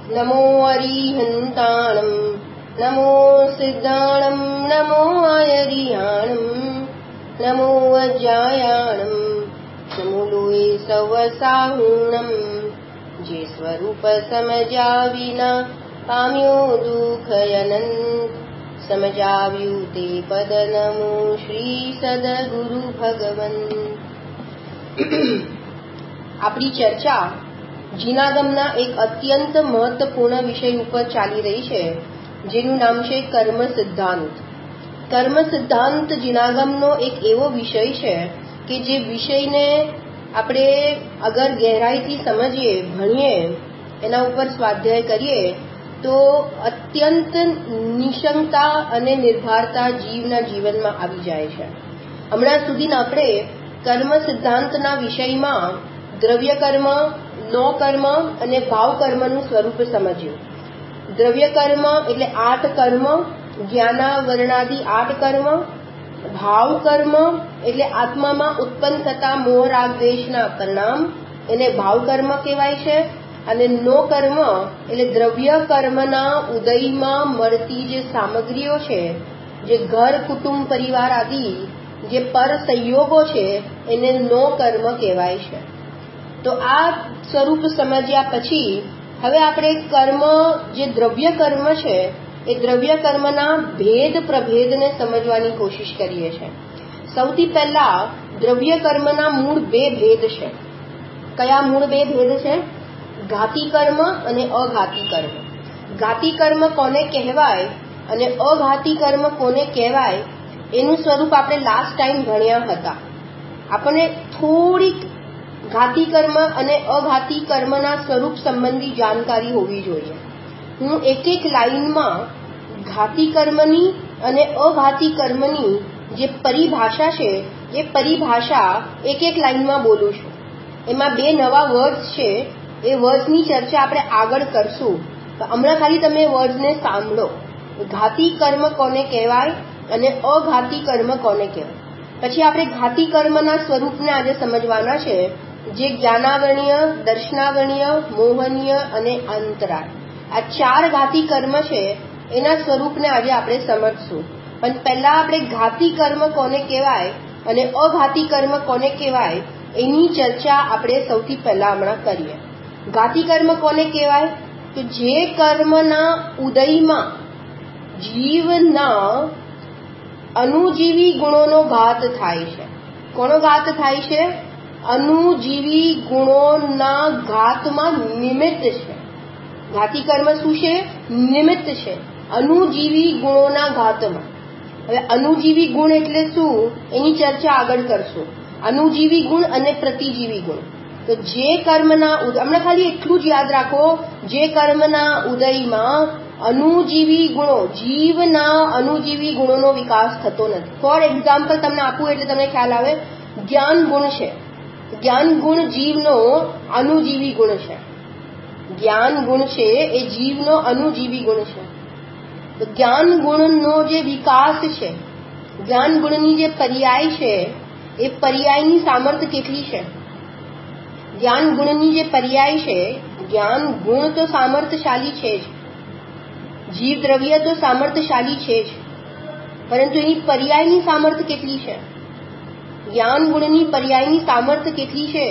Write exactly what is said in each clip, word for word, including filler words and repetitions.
नमो अरिहन्ताणं नमो सिद्धाणं नमो आयरियाणं नमो अज्जायाणं नमो लोए सवसाहुणं जे स्वरूप समजा विना पाम्यो दुःखयनंत समजाव्યું તે પદ નમો શ્રી સદગુરુ ભગવન. આપણી ચર્ચા જીનાગમના એક અત્યંત મહત્વપૂર્ણ વિષય ઉપર ચાલી રહી છે, જેનું નામ છે કર્મ સિદ્ધાંત. કર્મ સિદ્ધાંત જીનાગમનો એક એવો વિષય છે કે જે વિષયને આપણે અગર ગહેરાઈથી સમજીએ, ભણીએ, એના ઉપર સ્વાધ્યાય કરીએ તો અત્યંત નિશંકતા અને નિર્ભરતા જીવના જીવનમાં આવી જાય છે. હમણાં સુધી આપણે કર્મ સિદ્ધાંતના વિષયમાં દ્રવ્ય કર્મ, નો કર્મ અને ભાવ કર્મનું સ્વરૂપ સમજ્યું. દ્રવ્ય કર્મ એટલે આઠ કર્મ, જ્ઞાનાવરણાદિ આઠ કર્મ. ભાવ કર્મ એટલે આત્મામાં ઉત્પન્ન થતા મોહ રાગ દ્વેષના પરિણામ, એને ભાવ કર્મ કહેવાય છે. અને નો કર્મ એટલે દ્રવ્ય કર્મના ઉદયમાં મળતી જે સામગ્રીઓ છે, જે ઘર, કુટુંબ, પરિવાર આદિ જે પર સંયોગો છે, એને નો કર્મ કહેવાય છે. તો આ સ્વરૂપ સમજ્યા પછી હવે આપણે કર્મ, જે દ્રવ્ય કર્મ છે, એ દ્રવ્ય કર્મના ભેદ પ્રભેદને સમજવાની કોશિશ કરીએ છીએ. સૌથી પહેલા દ્રવ્ય કર્મના મૂળ બે ભેદ છે. કયા મૂળ બે ભેદ છે? ઘાતી કર્મ અને અઘાતી કર્મ. ઘાતી કર્મ કોને કહેવાય અને અઘાતી કર્મ કોને કહેવાય એનું સ્વરૂપ આપણે લાસ્ટ ટાઈમ ભણ્યા હતા. આપણને થોડીક ઘાતી કર્મ અને અઘાતી કર્મના સ્વરૂપ સંબંધી જાણકારી હોવી જોઈએ. હું એક એક લાઈનમાં ઘાતી કર્મની અને અઘાતી કર્મની જે પરિભાષા છે એ પરિભાષા એક એક લાઈનમાં બોલું છું. એમાં બે નવા વર્ડ્સ છે, એ વર્ડ્સની ચર્ચા આપણે આગળ કરશું. હમણાં ખાલી તમે વર્ડ્સને સાંભળો. ઘાતી કર્મ કોને કહેવાય અને અઘાતી કર્મ કોને કહેવાય. પછી આપણે ઘાતી કર્મના સ્વરૂપને આજે સમજવાના છે, જે જ્ઞાનાવરણીય, દર્શનાવરણીય, મોહનીય અને અંતરાળ. આ ચાર ઘાતી કર્મ છે, એના સ્વરૂપને આજે આપણે સમજશું. પણ પહેલા આપણે ઘાતી કર્મ કોને કહેવાય અને અઘાતી કર્મ કોને કહેવાય એની ચર્ચા આપણે સૌથી પહેલા હમણાં કરીએ. ઘાતી કર્મ કોને કહેવાય? તો જે કર્મના ઉદયમાં જીવના અનુજીવી ગુણોનો ઘાત થાય છે. કોનો ઘાત થાય છે? અનુજીવી ગુણોના ઘાતમાં નિમિત્ત છે. ઘાતી કર્મ શું છે? નિમિત્ત છે અનુજીવી ગુણોના ઘાતમાં. હવે અનુજીવી ગુણ એટલે શું એની ચર્ચા આગળ કરશું. અનુજીવી ગુણ અને પ્રતિજીવી ગુણ. તો જે કર્મના, હમણાં ખાલી એટલું જ યાદ રાખો, જે કર્મના ઉદયમાં અનુજીવી ગુણો, જીવના અનુજીવી ગુણોનો વિકાસ થતો નથી. ફોર એક્ઝામ્પલ તમને આપું એટલે તમને ખ્યાલ આવે. જ્ઞાન ગુણ છે. જ્ઞાન ગુણ જીવનો અનુજીવી ગુણ છે. જ્ઞાન ગુણ છે એ જીવનો અનુજીવી ગુણ છે. તો જ્ઞાન ગુણનો જે વિકાસ છે, જ્ઞાન ગુણની જે પર્યાય છે, એ પર્યાયની સામર્થ્ય કેટલી છે? જ્ઞાન ગુણની જે પર્યાય છે, જ્ઞાન ગુણ તો સામર્થ્યશાળી છે જ, જીવ દ્રવ્ય તો સામર્થ્યશાળી છે જ, પરંતુ એની પર્યાયની સામર્થ્ય કેટલી છે? જ્ઞાન ગુણની પર્યાયની સામર્થ્ય કેટલી છે?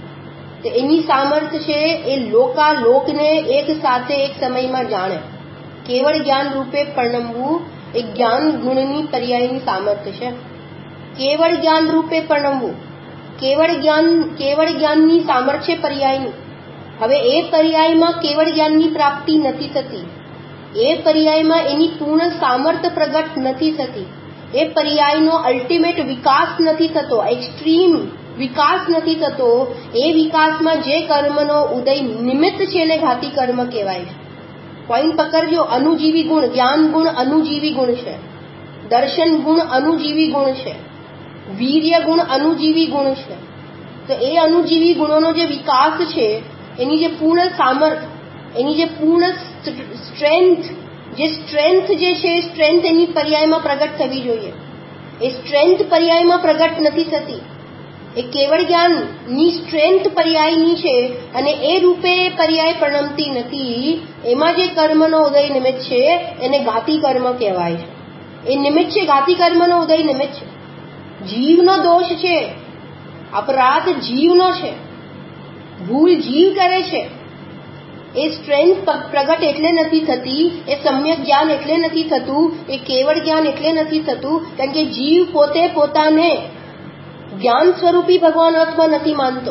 તો એની સામર્થ્ય છે એ લોકાલોકને એક સાથે એક સમયમાં જાણે. કેવળ જ્ઞાન રૂપે પરણમવું એ જ્ઞાન ગુણની પર્યાયની સામર્થ્ય છે. કેવળ જ્ઞાન રૂપે પરણમવું, કેવળ જ્ઞાન, કેવળ જ્ઞાનની સામર્થ્ય પર્યાયની. હવે એ પર્યાયમાં કેવળ જ્ઞાનની પ્રાપ્તિ નથી થતી, એ પર્યાયમાં એની પૂર્ણ સામર્થ્ય પ્રગટ નથી થતી, એ પર્યાયનો અલ્ટિમેટ વિકાસ નથી થતો, એક્સ્ટ્રીમ વિકાસ નથી થતો. એ વિકાસમાં જે કર્મનો ઉદય નિમિત્ત છે એને ઘાતી કર્મ કહેવાય છે. પોઈન્ટ પકડજો. અનુજીવી ગુણ, જ્ઞાન ગુણ અનુજીવી ગુણ છે, દર્શન ગુણ અનુજીવી ગુણ છે, વીર્ય ગુણ અનુજીવી ગુણ છે. તો એ અનુજીવી ગુણોનો જે વિકાસ છે, એની જે પૂર્ણ સામર્થ્ય, એની જે પૂર્ણ સ્ટ્રેન્થ, જે સ્ટ્રેન્થ જે છે એ સ્ટ્રેન્થ એની પર્યાયમાં પ્રગટ થવી જોઈએ. એ સ્ટ્રેન્થ પર્યાયમાં પ્રગટ નથી થતી. એ કેવળ જ્ઞાનની સ્ટ્રેન્થ પર્યાયની છે અને એ રૂપે પર્યાય પ્રણમતી નથી. એમાં જે કર્મનો ઉદય નિમિત્ત છે એને ઘાતી કર્મ કહેવાય છે. એ નિમિત્ત છે, ઘાતી કર્મનો ઉદય નિમિત્ત છે. જીવનો દોષ છે, અપરાધ જીવનો છે, ભૂલ જીવ કરે છે. એ સ્ટ્રેન્થ પ્રગટ એટલે નથી થતી, એ સમ્યક જ્ઞાન એટલે નથી થતું, એ કેવળ જ્ઞાન એટલે નથી થતું કારણ કે જીવ પોતે પોતાને જ્ઞાન સ્વરૂપી ભગવાન આત્મા નથી માનતો.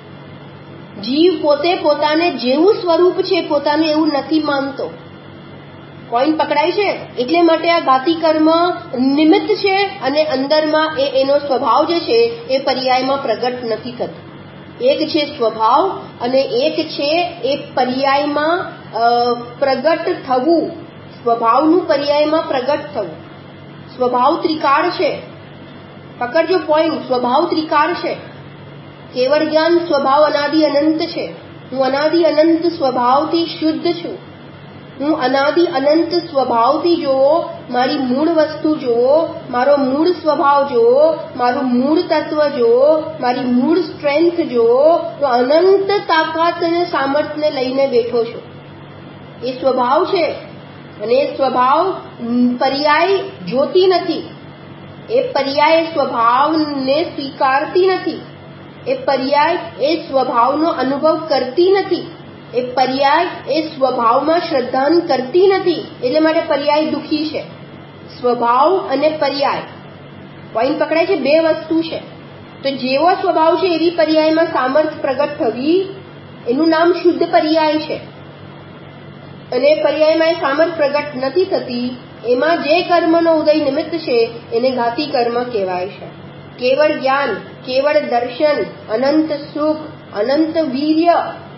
જીવ પોતે પોતાને જેવું સ્વરૂપ છે પોતાને એવું નથી માનતો. પોઈન્ટ પકડાય છે? એટલે માટે આ ઘાતી કર્મ નિમિત્ત છે અને અંદરમાં એ એનો સ્વભાવ જે છે એ પર્યાયમાં પ્રગટ નથી થતો. એક છે સ્વભાવ અને એક છે એ પર્યાયમાં પ્રગટ થવું, સ્વભાવનું પર્યાયમાં પ્રગટ થવું. સ્વભાવ ત્રિકાળ છે, પકડજો પોઈન્ટ. સ્વભાવ ત્રિકાળ છે. કેવળ જ્ઞાન સ્વભાવ અનાદિ અનંત છે. હું અનાદિ અનંત સ્વભાવથી શુદ્ધ છું. હું અનાદિ અનંત સ્વભાવથી જુઓ, મારી મૂળ વસ્તુ જુઓ, મારો મૂળ સ્વભાવ જુઓ, મારું મૂળ તત્વ જુઓ, મારી મૂળ સ્ટ્રેન્થ જુઓ, તો અનંત તાકાત અને સામર્થ્યને લઈને બેઠો છું. એ સ્વભાવ છે અને એ સ્વભાવ પર્યાય જોતી નથી. એ પર્યાય સ્વભાવને સ્વીકારતી નથી. એ પર્યાય એ સ્વભાવનો અનુભવ કરતી નથી. એ પર્યાય એ સ્વભાવમાં શ્રદ્ધાન કરતી નથી. એટલે માટે પર્યાય દુઃખી છે. સ્વભાવ અને પર્યાય પોઈન્ટ પકડાય છે. બે વસ્તુ છે. તો જેવો સ્વભાવ છે એવી પર્યાયમાં સામર્થ્ય પ્રગટ થવી, એનું નામ શુદ્ધ પર્યાય છે. અને પર્યાયમાં એ સામર્થ્ય પ્રગટ નથી થતી, એમાં જે કર્મનો ઉદય નિમિત્ત છે એને ઘાતી કર્મ કહેવાય છે. કેવળ જ્ઞાન, કેવળ દર્શન, અનંત સુખ, અનંત વીર્ય,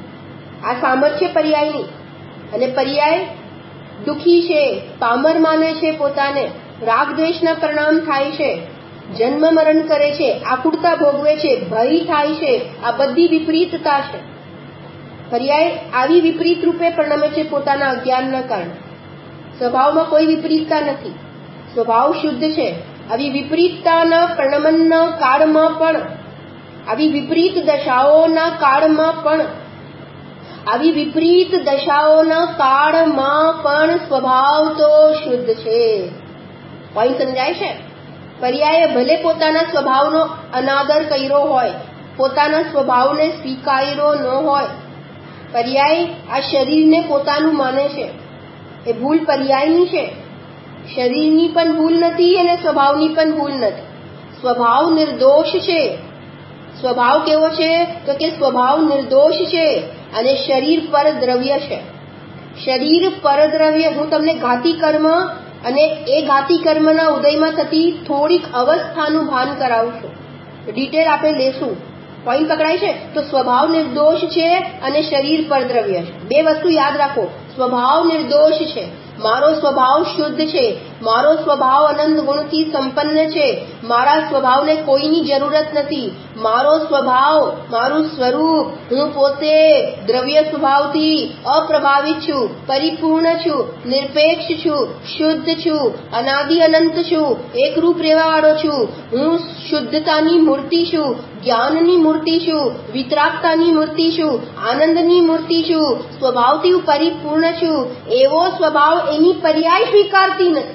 આ સામર્થ્ય પર્યાયની. અને પર્યાય દુઃખી છે, પામર માને છે પોતાને, રાગ દ્વેષના પરિણામ થાય છે, જન્મ મરણ કરે છે, આકુળતા ભોગવે છે, ભય થાય છે. આ બધી વિપરીતતા છે. પર્યાય આવી વિપરીત રૂપે પરિણમે છે પોતાના અજ્ઞાનના કારણે. સ્વભાવમાં કોઈ વિપરીતતા નથી, સ્વભાવ શુદ્ધ છે. આવી વિપરીતતાના પરિણમનના કાળમાં પણ, આવી વિપરીત દશાઓના કાળમાં પણ આવી વિપરીત દશાઓના કાળમાં પણ સ્વભાવ તો શુદ્ધ છે. પોઈન્ટ સમજાય છે? પર્યાય ભલે પોતાના સ્વભાવનો અનાદર કર્યો હોય, પોતાના સ્વભાવને સ્વીકાર્યો ન હોય, પર્યાય આ શરીરને પોતાનું માને છે. એ ભૂલ પર્યાયની છે. શરીરની પણ ભૂલ નથી અને સ્વભાવની પણ ભૂલ નથી. સ્વભાવ નિર્દોષ છે. સ્વભાવ કેવો છે? તો કે સ્વભાવ નિર્દોષ છે અને શરીર પર દ્રવ્ય છે. શરીર પર દ્રવ્ય. હું તમને ઘાતી કર્મ અને એ ઘાતી કર્મના ઉદયમાં થતી થોડીક અવસ્થાનું ભાન કરાવું છું. ડિટેલ આપણે લેશું. પોઈન્ટ પકડાય છે? તો સ્વભાવ નિર્દોષ છે અને શરીર પર દ્રવ્ય છે. બે વસ્તુ યાદ રાખો. સ્વભાવ નિર્દોષ છે, મારો સ્વભાવ શુદ્ધ છે, મારો સ્વભાવ અનંત ગુણથી સંપન્ન છે, મારા સ્વભાવને કોઈની જરૂરત નથી. મારો સ્વભાવ, મારું સ્વરૂપ, હું પોતે દ્રવ્ય સ્વભાવથી અપ્રભાવિત છું, પરિપૂર્ણ છું, નિરપેક્ષ છું, શુદ્ધ છું, અનાદિ અનંત છું, એકરૂપ રહેવાવાળો છું. હું શુદ્ધતાની મૂર્તિ છું, જ્ઞાનની મૂર્તિ છું, વિતરાગતાની મૂર્તિ છું, આનંદની મૂર્તિ છું, સ્વભાવથી હું પરિપૂર્ણ છું. એવો સ્વભાવ એની પર્યાય સ્વીકારતી નથી.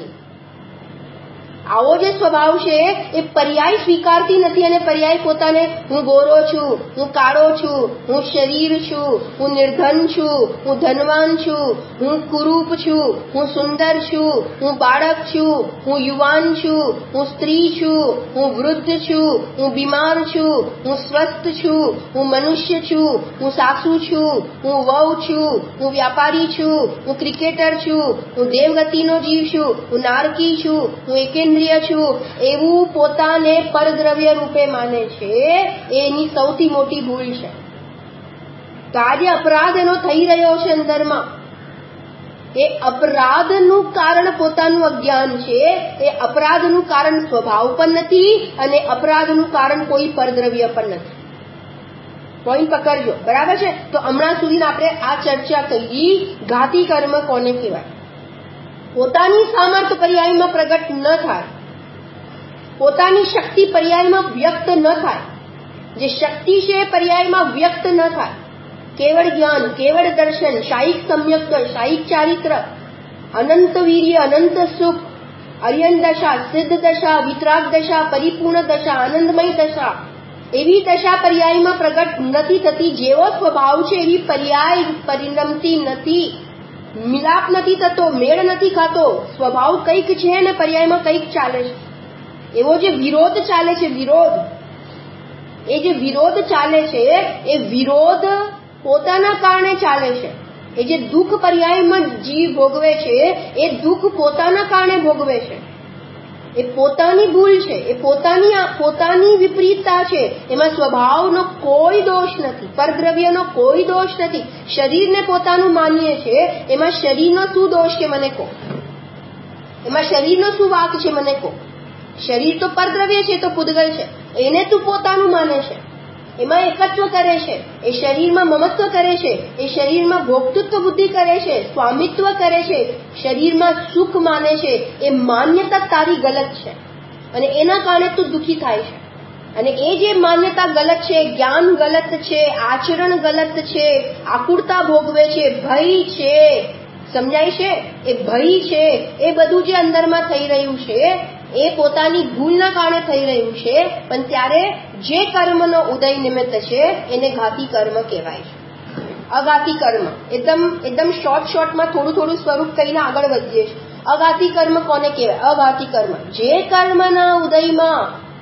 આવો જે સ્વભાવ છે એ પર્યાય સ્વીકારતી નથી અને પર્યાય પોતાને હું ગોરો છું, હું કાળો છું, હું શરીર છું, હું નિર્ધન છું, હું ધનવાન છું, હું કુરૂપ છું, હું સુંદર છું, હું બાળક છું, હું યુવાન છું, હું સ્ત્રી છું, હું વૃદ્ધ છું, હું બીમાર છું, હું સ્વસ્થ છું, હું મનુષ્ય છું, હું સાસુ છું, હું વહુ છું, હું વ્યાપારી છું, હું ક્રિકેટર છું, હું દેવગતિનો જીવ છું, હું નારકી છું, હું એકેન્દ્રિય છું, એવું પોતાને પરદ્રવ્ય રૂપે માને છે. એની સૌથી મોટી ભૂલ છે. તો આજે અપરાધ એનો થઈ રહ્યો છે અંદરમાં, એ અપરાધનું કારણ પોતાનું અજ્ઞાન છે. એ અપરાધનું કારણ સ્વભાવ પણ નથી અને અપરાધનું કારણ કોઈ પરદ્રવ્ય પણ નથી. પોઈન્ટ પકડજો, બરાબર છે? તો હમણાં સુધી આપણે આ ચર્ચા કરી ઘાતી કર્મ કોને કહેવાય. પોતાની સામર્થ્ય પર્યાયમાં પ્રગટ ન થાય, પોતાની શક્તિ પર્યાયમાં વ્યક્ત ન થાય, જે શક્તિ છે એ પર્યાયમાં વ્યક્ત ન થાય. કેવળ જ્ઞાન, કેવળ દર્શન, શાયિક સમ્યક દર્શન, શાયિક ચારિત્ર, અનંત વીર્ય, અનંત સુખ, અર્યન દશા, સિદ્ધ દશા, વિતરાગ દશા, પરિપૂર્ણ દશા, આનંદમય દશા, એવી દશા પર્યાયમાં પ્રગટ નથી થતી. જેવો સ્વભાવ છે એવી પર્યાય પરિણમતી નથી, મિલાપ નથી થતો, મેળ નથી ખાતો. સ્વભાવ કંઈક છે ને પર્યાયમાં કંઈક ચાલે છે. એવો જે વિરોધ ચાલે છે, વિરોધ, એ જે વિરોધ ચાલે છે એ વિરોધ પોતાના કારણે ચાલે છે. એ જે દુઃખ પર્યાયમાં જીવ ભોગવે છે એ દુઃખ પોતાના કારણે ભોગવે છે. એ પોતાની ભૂલ છે, એ પોતાની પોતાની વિપરીતતા છે. એમાં સ્વભાવનો કોઈ દોષ નથી, પરદ્રવ્યનો કોઈ દોષ નથી. શરીરને પોતાનું માનીએ છે, એમાં શરીરનો શું દોષ છે મને કહો? એમાં શરીરનો શું વાંક છે મને કહો? શરીર તો પરદ્રવ્ય છે, તો પૂતગલ છે, એને તું પોતાનું માને છે, એમાં એકત્વ કરે છે, એ શરીરમાં મમત્વ કરે છે, એ શરીરમાં ભોક્તૃત્વ બુદ્ધિ કરે છે, સ્વામિત્વ કરે છે, શરીરમાં સુખ માને છે. એ માન્યતા તારી ગલત છે અને એના કારણે તું દુઃખી થાય છે. અને એ જે માન્યતા ગલત છે, જ્ઞાન ગલત છે, આચરણ ગલત છે, આકુરતા ભોગવે છે, ભય છે, સમજાય છે? એ ભય છે, એ બધું જે અંદરમાં થઈ રહ્યું છે એ પોતાની ભૂલના કારણે થઈ રહ્યું છે. પણ ત્યારે જે કર્મનો ઉદય નિમિત્ત છે એને ઘાતી કર્મ કહેવાય છે. અઘાતી કર્મ એકદમ એકદમ શોર્ટ શોર્ટમાં થોડું થોડું સ્વરૂપ કહીને આગળ વધીએ છીએ. અઘાતી કર્મ કોને કહેવાય? અઘાતી કર્મ જે કર્મના ઉદયમાં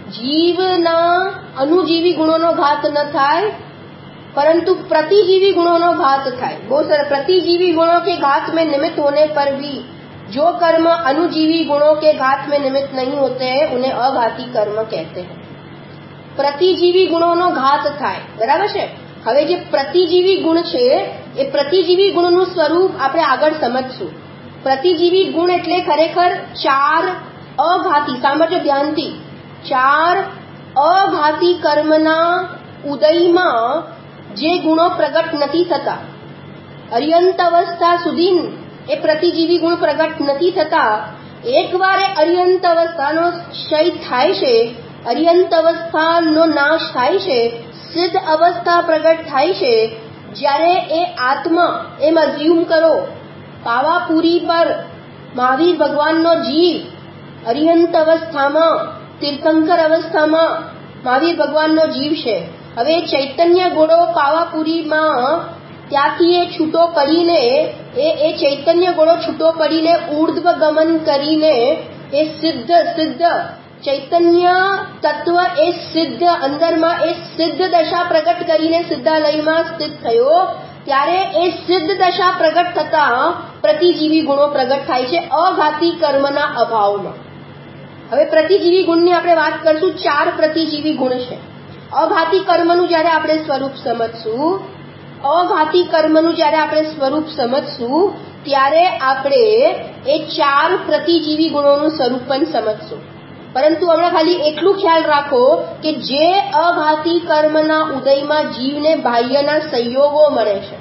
જીવના અનુજીવી ગુણોનો ઘાત ન થાય, परंतु प्रतिजीवी गुणों नो घात થાય. बहुत सारे प्रतिजीवी गुणों के घात में निमित्त होने पर भी जो कर्म अनुजीवी गुणों के घात में निमित्त नहीं होते हैं उन्हें अघाती कर्म कहते हैं. प्रतिजीवी गुणोનો ઘાત થાય, બરાબર છે? હવે જે પ્રતિજીવી ગુણ છે એ પ્રતિજીવી ગુણનું સ્વરૂપ આપણે આગળ સમજશું. પ્રતિજીવી ગુણ એટલે ખરેખર ચાર અઘાતી, સાંભળજો ધ્યાનથી, ચાર અઘાતી કર્મના ઉદયમાં જે ગુણો પ્રગટ નથી થતા, અર્યંત અવસ્થા સુધી એ પ્રતિજીવી ગુણ પ્રગટ નથી થતા. એકવાર એ અર્યંત અવસ્થાનો ક્ષય થાય છે, અર્યંત અવસ્થાનો નાશ થાય છે, સિદ્ધ અવસ્થા પ્રગટ થાય છે. જ્યારે એ આત્મા, એમ અઝ્યુમ કરો, પાવાપુરી પર મહાવીર ભગવાનનો જીવ અર્યંત અવસ્થામાં, તીર્થંકર અવસ્થામાં મહાવીર ભગવાનનો જીવ છે. હવે ચૈતન્ય ઘોડો પાવાપુરીમાં ત્યાંથી એ છૂટો પડીને એ એ ચૈતન્ય ઘોડો છૂટો પડીને ઉર્ધ્વ ગમન કરીને એ સિદ્ધ સિદ્ધ ચૈતન્ય તત્વ એ સિદ્ધ અંદરમાં એ સિદ્ધ દશા પ્રગટ કરીને સિદ્ધાલયમાં સ્થિત થયો. ત્યારે એ સિદ્ધ દશા પ્રગટ થતા પ્રતિજીવી ગુણો પ્રગટ થાય છે અઘાતી કર્મના અભાવમાં. હવે પ્રતિજીવી ગુણની આપણે વાત કરશું. ચાર પ્રતિજીવી ગુણ છે. અઘાતી કર્મનું જ્યારે આપણે સ્વરૂપ સમજશું, અઘાતી કર્મનું જ્યારે આપણે સ્વરૂપ સમજશું ત્યારે આપણે એ ચાર પ્રતિજીવી ગુણોનું સ્વરૂપ પણ સમજશું. પરંતુ હમણાં ખાલી એટલું ખ્યાલ રાખો કે જે અઘાતી કર્મના ઉદયમાં જીવને બાહ્યના સંયોગો મળે છે,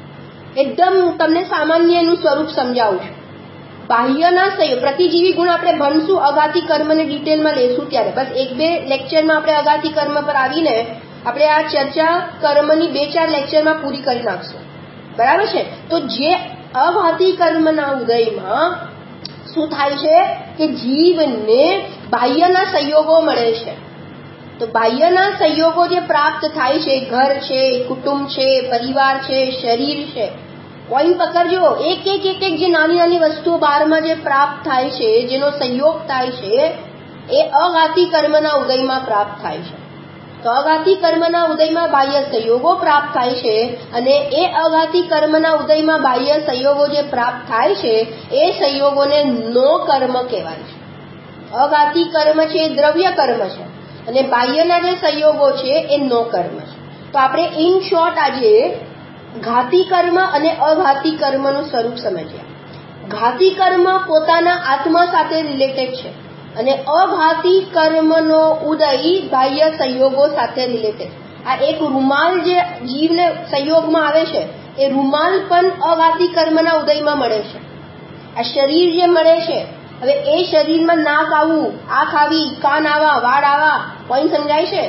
એકદમ તમને સામાન્ય એનું સ્વરૂપ સમજાવું છું. બાહ્યના સંયોગ, પ્રતિજીવી ગુણ આપણે ભણશું, અઘાતી કર્મને ડિટેલમાં લેશું ત્યારે. બસ એક બે લેક્ચરમાં આપણે અઘાતી કર્મ પર આવીને આપણે આ ચર્ચા કર્મની બે ચાર લેક્ચરમાં પૂરી કરી નાખશું, બરાબર છે? તો જે અઘાતી કર્મના ઉદયમાં શું થાય છે કે જીવને બાહ્યના સંયોગો મળે છે. તો બાહ્યના સંયોગો જે પ્રાપ્ત થાય છે, ઘર છે, કુટુંબ છે, પરિવાર છે, શરીર છે, પોઈન્ટ પકડજો. એક એક એક એક જે નાની નાની વસ્તુઓ બહારમાં જે પ્રાપ્ત થાય છે, જેનો સંયોગ થાય છે, એ અઘાતી કર્મના ઉદયમાં પ્રાપ્ત થાય છે. તો અઘાતી કર્મના ઉદયમાં બાહ્ય સંયોગો પ્રાપ્ત થાય છે અને એ અઘાતી કર્મના ઉદયમાં બાહ્ય સંયોગો જે પ્રાપ્ત થાય છે એ સંયોગોને નો કર્મ કહેવાય છે. અઘાતી કર્મ છે એ દ્રવ્ય કર્મ છે અને બાહ્યના જે સંયોગો છે એ નો કર્મ છે. તો આપણે ઇન શોર્ટ આજે ઘાતી કર્મ અને અઘાતી કર્મનું સ્વરૂપ સમજ્યા. ઘાતી કર્મ પોતાના આત્મા સાથે રિલેટેડ છે અને અઘાતી કર્મનો ઉદય બાહ્ય સંયોગો સાથે રિલેટેડ. આ એક રૂમાલ જે જીવને સંયોગમાં આવે છે એ રૂમાલ પણ અઘાતી કર્મના ઉદયમાં મળે છે. આ શરીર જે મળે છે, હવે એ શરીરમાં નાક આવવું, આંખ આવી, કાન આવા, વાળ આવા, પોઈન્ટ સમજાય છે?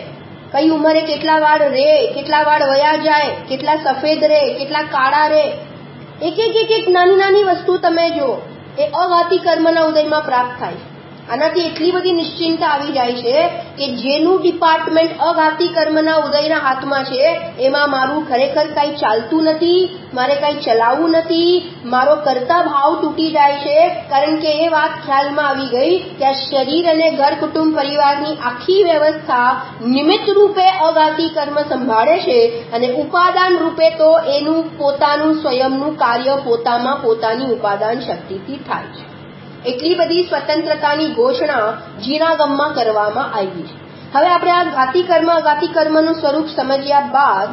કઈ ઉંમરે કેટલા વાળ રે, કેટલા વાળ વયા જાય, કેટલા સફેદ રે, કેટલા કાળા રે, એક એક એક એક નાની નાની વસ્તુ તમે જો એ અઘાતી કર્મના ઉદયમાં પ્રાપ્ત થાય. આનાથી એટલી બધી નિશ્ચિંતા આવી જાય છે કે જેનું ડિપાર્ટમેન્ટ અઘાતી કર્મના ઉદયના હાથમાં છે એમાં મારું ખરેખર કઈ ચાલતું નથી, મારે કઈ ચલાવવું નથી, મારો કરતા ભાવ તૂટી જાય છે. કારણ કે એ વાત ખ્યાલમાં આવી ગઈ કે આ શરીર અને ઘર કુટુંબ પરિવારની આખી વ્યવસ્થા નિમિત્ત રૂપે અઘાતી કર્મ સંભાળે છે અને ઉપાદાન રૂપે તો એનું પોતાનું સ્વયંનું કાર્ય પોતામાં પોતાની ઉપાદાન શક્તિથી થાય છે. એટલી બધી સ્વતંત્રતાની ઘોષણા જીનાગમમાં કરવામાં આવી છે. હવે આપણે આ ઘાતી કર્મ અઘાતી કર્મનું સ્વરૂપ સમજ્યા બાદ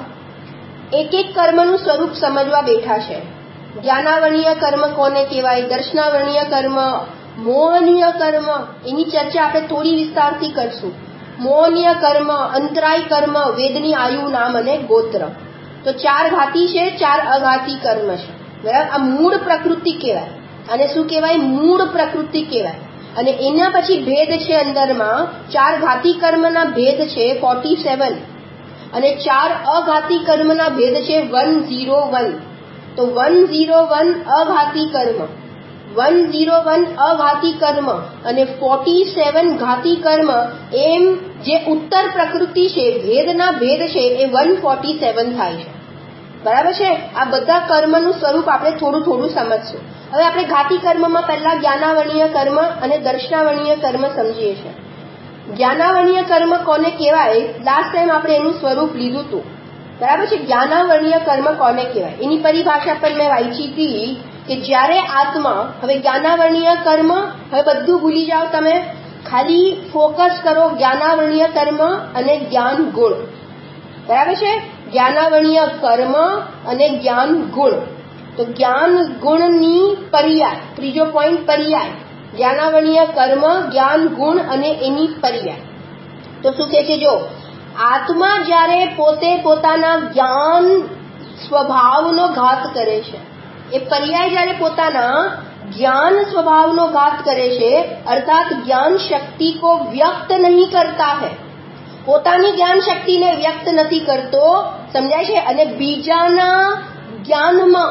એક એક કર્મનું સ્વરૂપ સમજવા બેઠા છે. જ્ઞાનાવર્ણીય કર્મ કોને કહેવાય, દર્શનાવર્ણીય કર્મ, મોહનીય કર્મ, એની ચર્ચા આપણે થોડી વિસ્તારથી કરશું. મોહનીય કર્મ, અંતરાય કર્મ, વેદની આયુ, નામ અને ગોત્ર. તો ચાર ઘાતી છે, ચાર અઘાતી કર્મ છે. બરાબર. આ મૂળ પ્રકૃતિ કહેવાય. અને શું કહેવાય? મૂળ પ્રકૃતિ કહેવાય. અને એના પછી ભેદ છે અંદરમાં. ચાર ઘાતી કર્મના ભેદ છે ફોર્ટી સેવન અને ચાર અઘાતી કર્મના ભેદ છે વન ઝીરો વન. તો વન ઝીરો વન અઘાતી કર્મ, વન ઝીરો વન અઘાતી કર્મ અને ફોર્ટી સેવન ઘાતી કર્મ, એમ જે ઉત્તર પ્રકૃતિ છે, ભેદના ભેદ છે, એ વન ફોર્ટી સેવન થાય છે. બરાબર છે. આ બધા કર્મનું સ્વરૂપ આપણે થોડું થોડું સમજશું. હવે આપણે ઘાતી કર્મમાં પહેલા જ્ઞાનાવર્ણીય કર્મ અને દર્શનાવર્ણીય કર્મ સમજીએ છીએ. જ્ઞાનાવર્ણીય કર્મ કોને કહેવાય? લાસ્ટ ટાઈમ આપણે એનું સ્વરૂપ લીધું હતું. બરાબર છે. જ્ઞાનાવર્ણીય કર્મ કોને કહેવાય એની પરિભાષા પણ મેં વાંચી હતી કે જ્યારે આત્મા, હવે જ્ઞાનાવર્ણીય કર્મ, હવે બધું ભૂલી જાઓ તમે, ખાલી ફોકસ કરો જ્ઞાનાવર્ણીય કર્મ અને જ્ઞાન ગુણ. બરાબર છે. જ્ઞાનાવર્ણીય કર્મ અને જ્ઞાન ગુણ. તો જ્ઞાન ગુણની પર્યાય, ત્રીજો પોઈન્ટ પર્યાય. જ્ઞાનાવર્ણીય કર્મ, જ્ઞાન ગુણ અને એની પર્યાય. તો શું કહે છે? જો આત્મા જ્યારે પોતે પોતાના જ્ઞાન સ્વભાવનો ઘાત કરે છે, એ પર્યાય જ્યારે પોતાના જ્ઞાન સ્વભાવનો ઘાત કરે છે, અર્થાત જ્ઞાન શક્તિ કો વ્યક્ત નહીં કરતા હૈ, પોતાની જ્ઞાન શક્તિને વ્યક્ત નથી કરતો, સમજાય છે, અને બીજાના જ્ઞાનમાં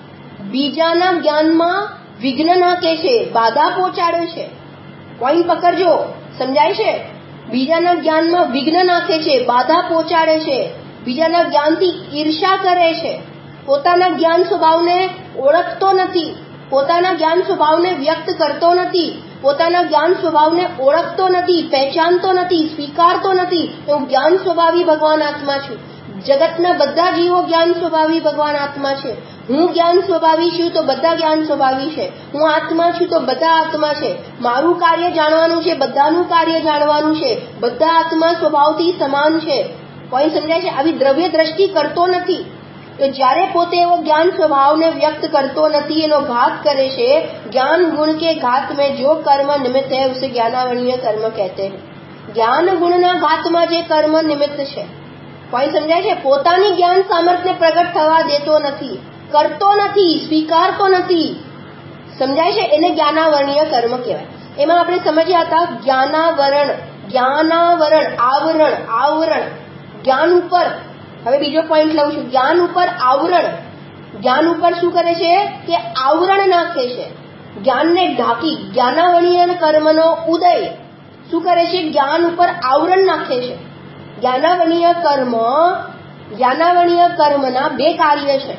બીજાના જ્ઞાનમાં વિઘ્ન નાખે છે, બાધા પહોંચાડે છે. પોઈન્ટ પકડજો, સમજાય છે? બીજાના જ્ઞાનમાં વિઘ્ન નાખે છે, બાધા પહોંચાડે છે, બીજાના જ્ઞાનથી ઈર્ષા કરે છે, પોતાના જ્ઞાન સ્વભાવને ઓળખતો નથી, પોતાના જ્ઞાન સ્વભાવને વ્યક્ત કરતો નથી, પોતાના જ્ઞાન સ્વભાવને ઓળખતો નથી, પહેચાનતો નથી, સ્વીકારતો નથી. હું જ્ઞાન સ્વભાવી ભગવાન આત્મા છું. જગતના બધા જીવો જ્ઞાન સ્વભાવી ભગવાન આત્મા છે. હું જ્ઞાન સ્વભાવી છું તો બધા જ્ઞાન સ્વભાવી છે. હું આત્મા છું તો બધા આત્મા છે. મારું કાર્ય જાણવાનું છે, બધાનું કાર્ય જાણવાનું છે. બધા આત્મા સ્વભાવથી સમાન છે. કોઈ સમજાય છે? આવી દ્રવ્ય દ્રષ્ટિ કરતો નથી. તો જ્યારે પોતે એવો જ્ઞાન સ્વભાવને વ્યક્ત કરતો નથી, એનો ઘાત કરે છે, જ્ઞાન गुण के घात में जो कर्म निमित्त है उसे ज्ञानावर्णीय कर्म कहते हैं. જ્ઞાન ગુણના ઘાતમાં જે કર્મ નિમિત્ત છે, કોઈ સમજાય છે? પોતાની જ્ઞાન સામર્થ્યને પ્રગટ થવા દેતો નથી, કરતો નથી, સ્વીકારતો નથી, સમજાય છે? એને જ્ઞાનાવર્ણીય કર્મ કહેવાય. એમાં આપણે સમજ્યા હતા જ્ઞાનાવરણ, જ્ઞાનાવરણ, આવરણ, આવરણ, જ્ઞાન ઉપર. હવે બીજો પોઈન્ટ લઉં છું. જ્ઞાન ઉપર આવરણ. જ્ઞાન ઉપર શું કરે છે? કે આવરણ નાખે છે, જ્ઞાનને ઢાંકી. જ્ઞાનાવર્ણીય કર્મનો ઉદય શું કરે છે? જ્ઞાન ઉપર આવરણ નાખે છે. જ્ઞાનાવર્ણીય કર્મ, જ્ઞાનાવર્ણીય કર્મના બે કાર્ય છે.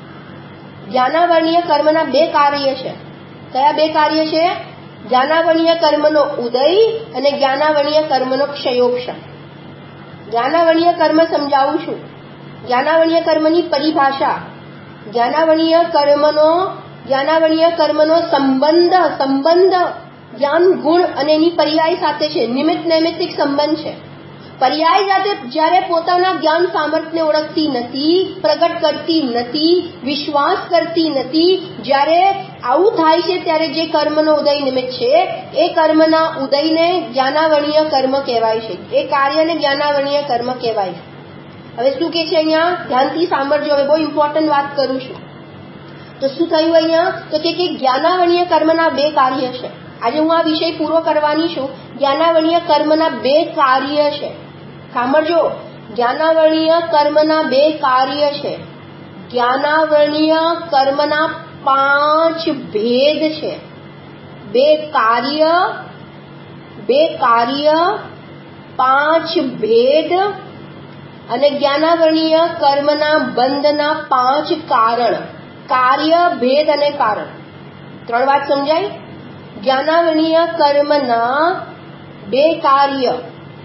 જ્ઞાનાવર્ણીય કર્મના બે કાર્ય છે. કયા બે કાર્ય છે? જ્ઞાનાવર્ણીય કર્મનો ઉદય અને જ્ઞાનાવર્ણીય કર્મનો ક્ષયોક્ષમ. જ્ઞાનાવર્ણીય કર્મ સમજાવું છું. જ્ઞાનાવર્ણીય કર્મની પરિભાષા. જ્ઞાનાવર્ણીય કર્મનો જ્ઞાનાવર્ણીય કર્મનો સંબંધ સંબંધ જ્ઞાન ગુણ અને એની પર્યાય સાથે છે. નિમિત્ત નૈમિત્તિક સંબંધ છે. પર્યાય જાતે જ્યારે પોતાના જ્ઞાન સામર્થ્યને ઓળખતી નથી, પ્રગટ કરતી નથી, વિશ્વાસ કરતી નથી, જ્યારે આવું થાય છે ત્યારે જે કર્મનો ઉદય નિમિત્ત છે એ કર્મના ઉદયને જ્ઞાનાવર્ણીય કર્મ કહેવાય છે. એ કાર્યને જ્ઞાનાવર્ણીય કર્મ કહેવાય છે. હવે શું કે છે અહીંયા? ધ્યાનથી સાંભળજો. હવે બહુ ઇમ્પોર્ટન્ટ વાત કરું છું. તો શું થયું અહીંયા? તો કે જ્ઞાનાવર્ણીય કર્મના બે કાર્ય છે. આજે હું આ વિષય પૂરો કરવાની છું. જ્ઞાનાવર્ણીય કર્મના બે કાર્ય છે. સાંભળજો, જ્ઞાનાવરણીય કર્મના બે કાર્ય છે. જ્ઞાનાવરણીય કર્મના પાંચ ભેદ છે. બે કાર્ય બે કાર્ય પાંચ ભેદ અને જ્ઞાનાવરણીય કર્મના બંધના પાંચ કારણ. કાર્ય, ભેદ અને કારણ, ત્રણ વાત સમજાય. જ્ઞાનાવરણીય કર્મના બે કાર્ય,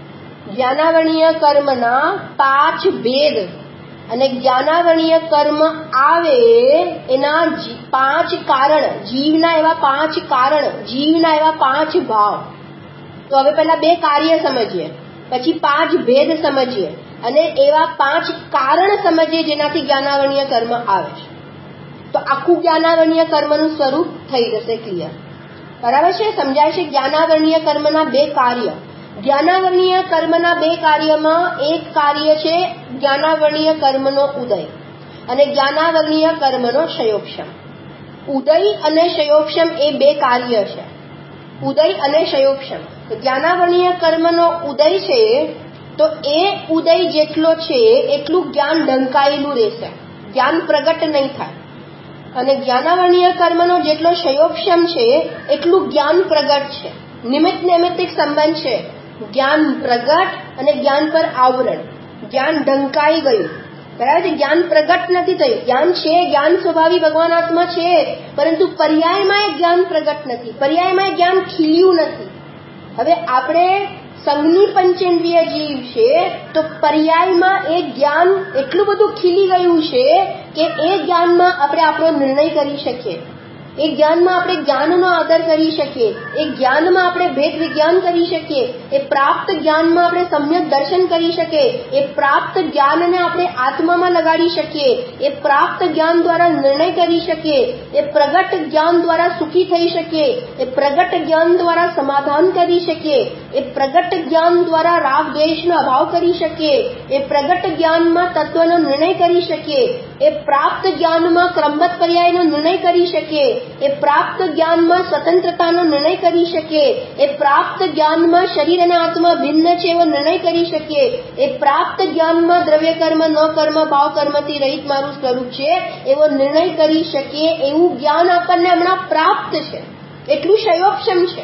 જ્ઞાનાવરણીય કર્મના પાંચ ભેદ અને જ્ઞાનાવરણીય કર્મ આવે એના પાંચ કારણ, જીવના એવા પાંચ કારણ, જીવના એવા પાંચ ભાવ. તો હવે પહેલા બે કાર્ય સમજીએ, પછી પાંચ ભેદ સમજીએ અને એવા પાંચ કારણ સમજીએ જેનાથી જ્ઞાનાવરણીય કર્મ આવે છે. તો આખું જ્ઞાનાવરણીય કર્મનું સ્વરૂપ થઈ જશે ક્લિયર. બરાબર છે? સમજાય છે? જ્ઞાનાવરણીય કર્મના બે કાર્ય. જ્ઞાનાવરણીય કર્મના બે કાર્યમાં એક કાર્ય છે જ્ઞાનાવરણીય કર્મનો ઉદય અને જ્ઞાનાવરણીય કર્મનો ક્ષયોક્ષમ. ઉદય અને ક્ષયોક્ષમ એ બે કાર્ય છે. ઉદય અને ક્ષયોક્ષમ. તો જ્ઞાનાવરણીય કર્મનો ઉદય છે તો એ ઉદય જેટલો છે એટલું જ્ઞાન ઢંકાયેલું રહેશે, જ્ઞાન પ્રગટ નહીં થાય. અને જ્ઞાનાવરણીય કર્મનો જેટલો ક્ષયોક્ષમ છે એટલું જ્ઞાન પ્રગટ છે. નિમિત્ત નૈમિત્તિક સંબંધ છે. જ્ઞાન પ્રગટ અને જ્ઞાન પર આવરણ. જ્ઞાન ઢંકાઈ ગયું. બરાબર છે? જ્ઞાન પ્રગટ નથી થયું. જ્ઞાન છે, જ્ઞાન સ્વભાવી ભગવાન આત્મા છે, પરંતુ પર્યાયમાં એ જ્ઞાન પ્રગટ નથી, પર્યાયમાં એ જ્ઞાન ખીલ્યું નથી. હવે આપણે સંઘની પંચેન્દ્રિય જીવ છે તો પર્યાયમાં એ જ્ઞાન એટલું બધું ખીલી ગયું છે કે એ જ્ઞાનમાં આપણે આપણો નિર્ણય કરી શકીએ, એ જ્ઞાનમાં આપણે જ્ઞાનનો આદર કરી શકીએ, એ જ્ઞાનમાં આપણે ભેદ વિજ્ઞાન કરી શકીએ, એ પ્રાપ્ત જ્ઞાનમાં આપણે સમ્યક દર્શન કરી શકીએ, એ પ્રાપ્ત જ્ઞાનને આપણે આત્મામાં લગાડી શકીએ, એ પ્રાપ્ત જ્ઞાન દ્વારા નિર્ણય કરી શકીએ, એ પ્રગટ જ્ઞાન દ્વારા સુખી થઈ શકીએ, એ પ્રગટ જ્ઞાન દ્વારા સમાધાન કરી શકીએ, એ પ્રગટ જ્ઞાન દ્વારા રાગ દ્વેષનો અભાવ કરી શકીએ, એ પ્રગટ જ્ઞાનમાં તત્વનો નિર્ણય કરી શકીએ, એ પ્રાપ્ત જ્ઞાનમાં ક્રમબદ્ધ પર્યાયનો નિર્ણય કરી શકીએ, એ પ્રાપ્ત જ્ઞાનમાં સ્વતંત્રતાનો નિર્ણય કરી શકીએ, એ પ્રાપ્ત જ્ઞાનમાં શરીર અને આત્મા ભિન્ન છે એવો નિર્ણય કરી શકીએ, એ પ્રાપ્ત જ્ઞાનમાં દ્રવ્ય કર્મ, ન કર્મ, ભાવ કર્મથી રહિત મારું સ્વરૂપ છે એવો નિર્ણય કરી શકીએ. એવું જ્ઞાન આપણને હમણાં પ્રાપ્ત છે. એટલું ક્ષયોક્ષમ છે.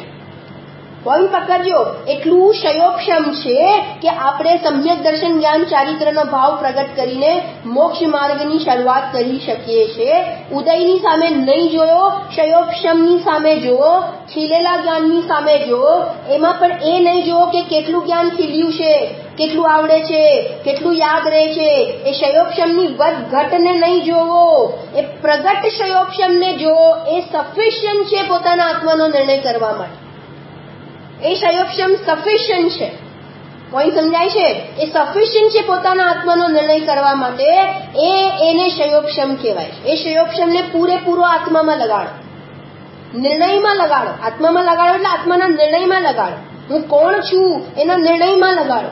પોઈન્ટ પકડજો, એટલું ક્ષયોક્ષમ છે કે આપણે સમ્યક દર્શન જ્ઞાન ચારિત્રનો ભાવ પ્રગટ કરીને મોક્ષ માર્ગની શરૂઆત કરી શકીએ છીએ. ઉદયની સામે નહીં જોયો, ક્ષયોક્ષમની સામે જુઓ, ખીલેલા જ્ઞાનની સામે જુઓ. એમાં પણ એ નહીં જુઓ કે કેટલું જ્ઞાન ખીલ્યું છે, કેટલું આવડે છે, કેટલું યાદ રહે છે. એ ક્ષયોક્ષમની વધ ઘટને નહીં જોવો, એ પ્રગટ ક્ષયોક્ષમને જોવો. એ સફિશિયન્ટ છે પોતાના આત્માનો નિર્ણય કરવા માટે. એ ક્ષયોક્ષમ સફિશિયન્ટ છે. પોઈન્ટ સમજાય છે? એ સફિશિયન્ટ છે પોતાના આત્માનો નિર્ણય કરવા માટે. એ એને ક્ષયોક્ષમ કહેવાય છે. એ ક્ષયોક્ષમને પૂરેપૂરો આત્મામાં લગાડો, નિર્ણયમાં લગાડો. આત્મામાં લગાડો એટલે આત્માના નિર્ણયમાં લગાડો. હું કોણ છું એના નિર્ણયમાં લગાડો.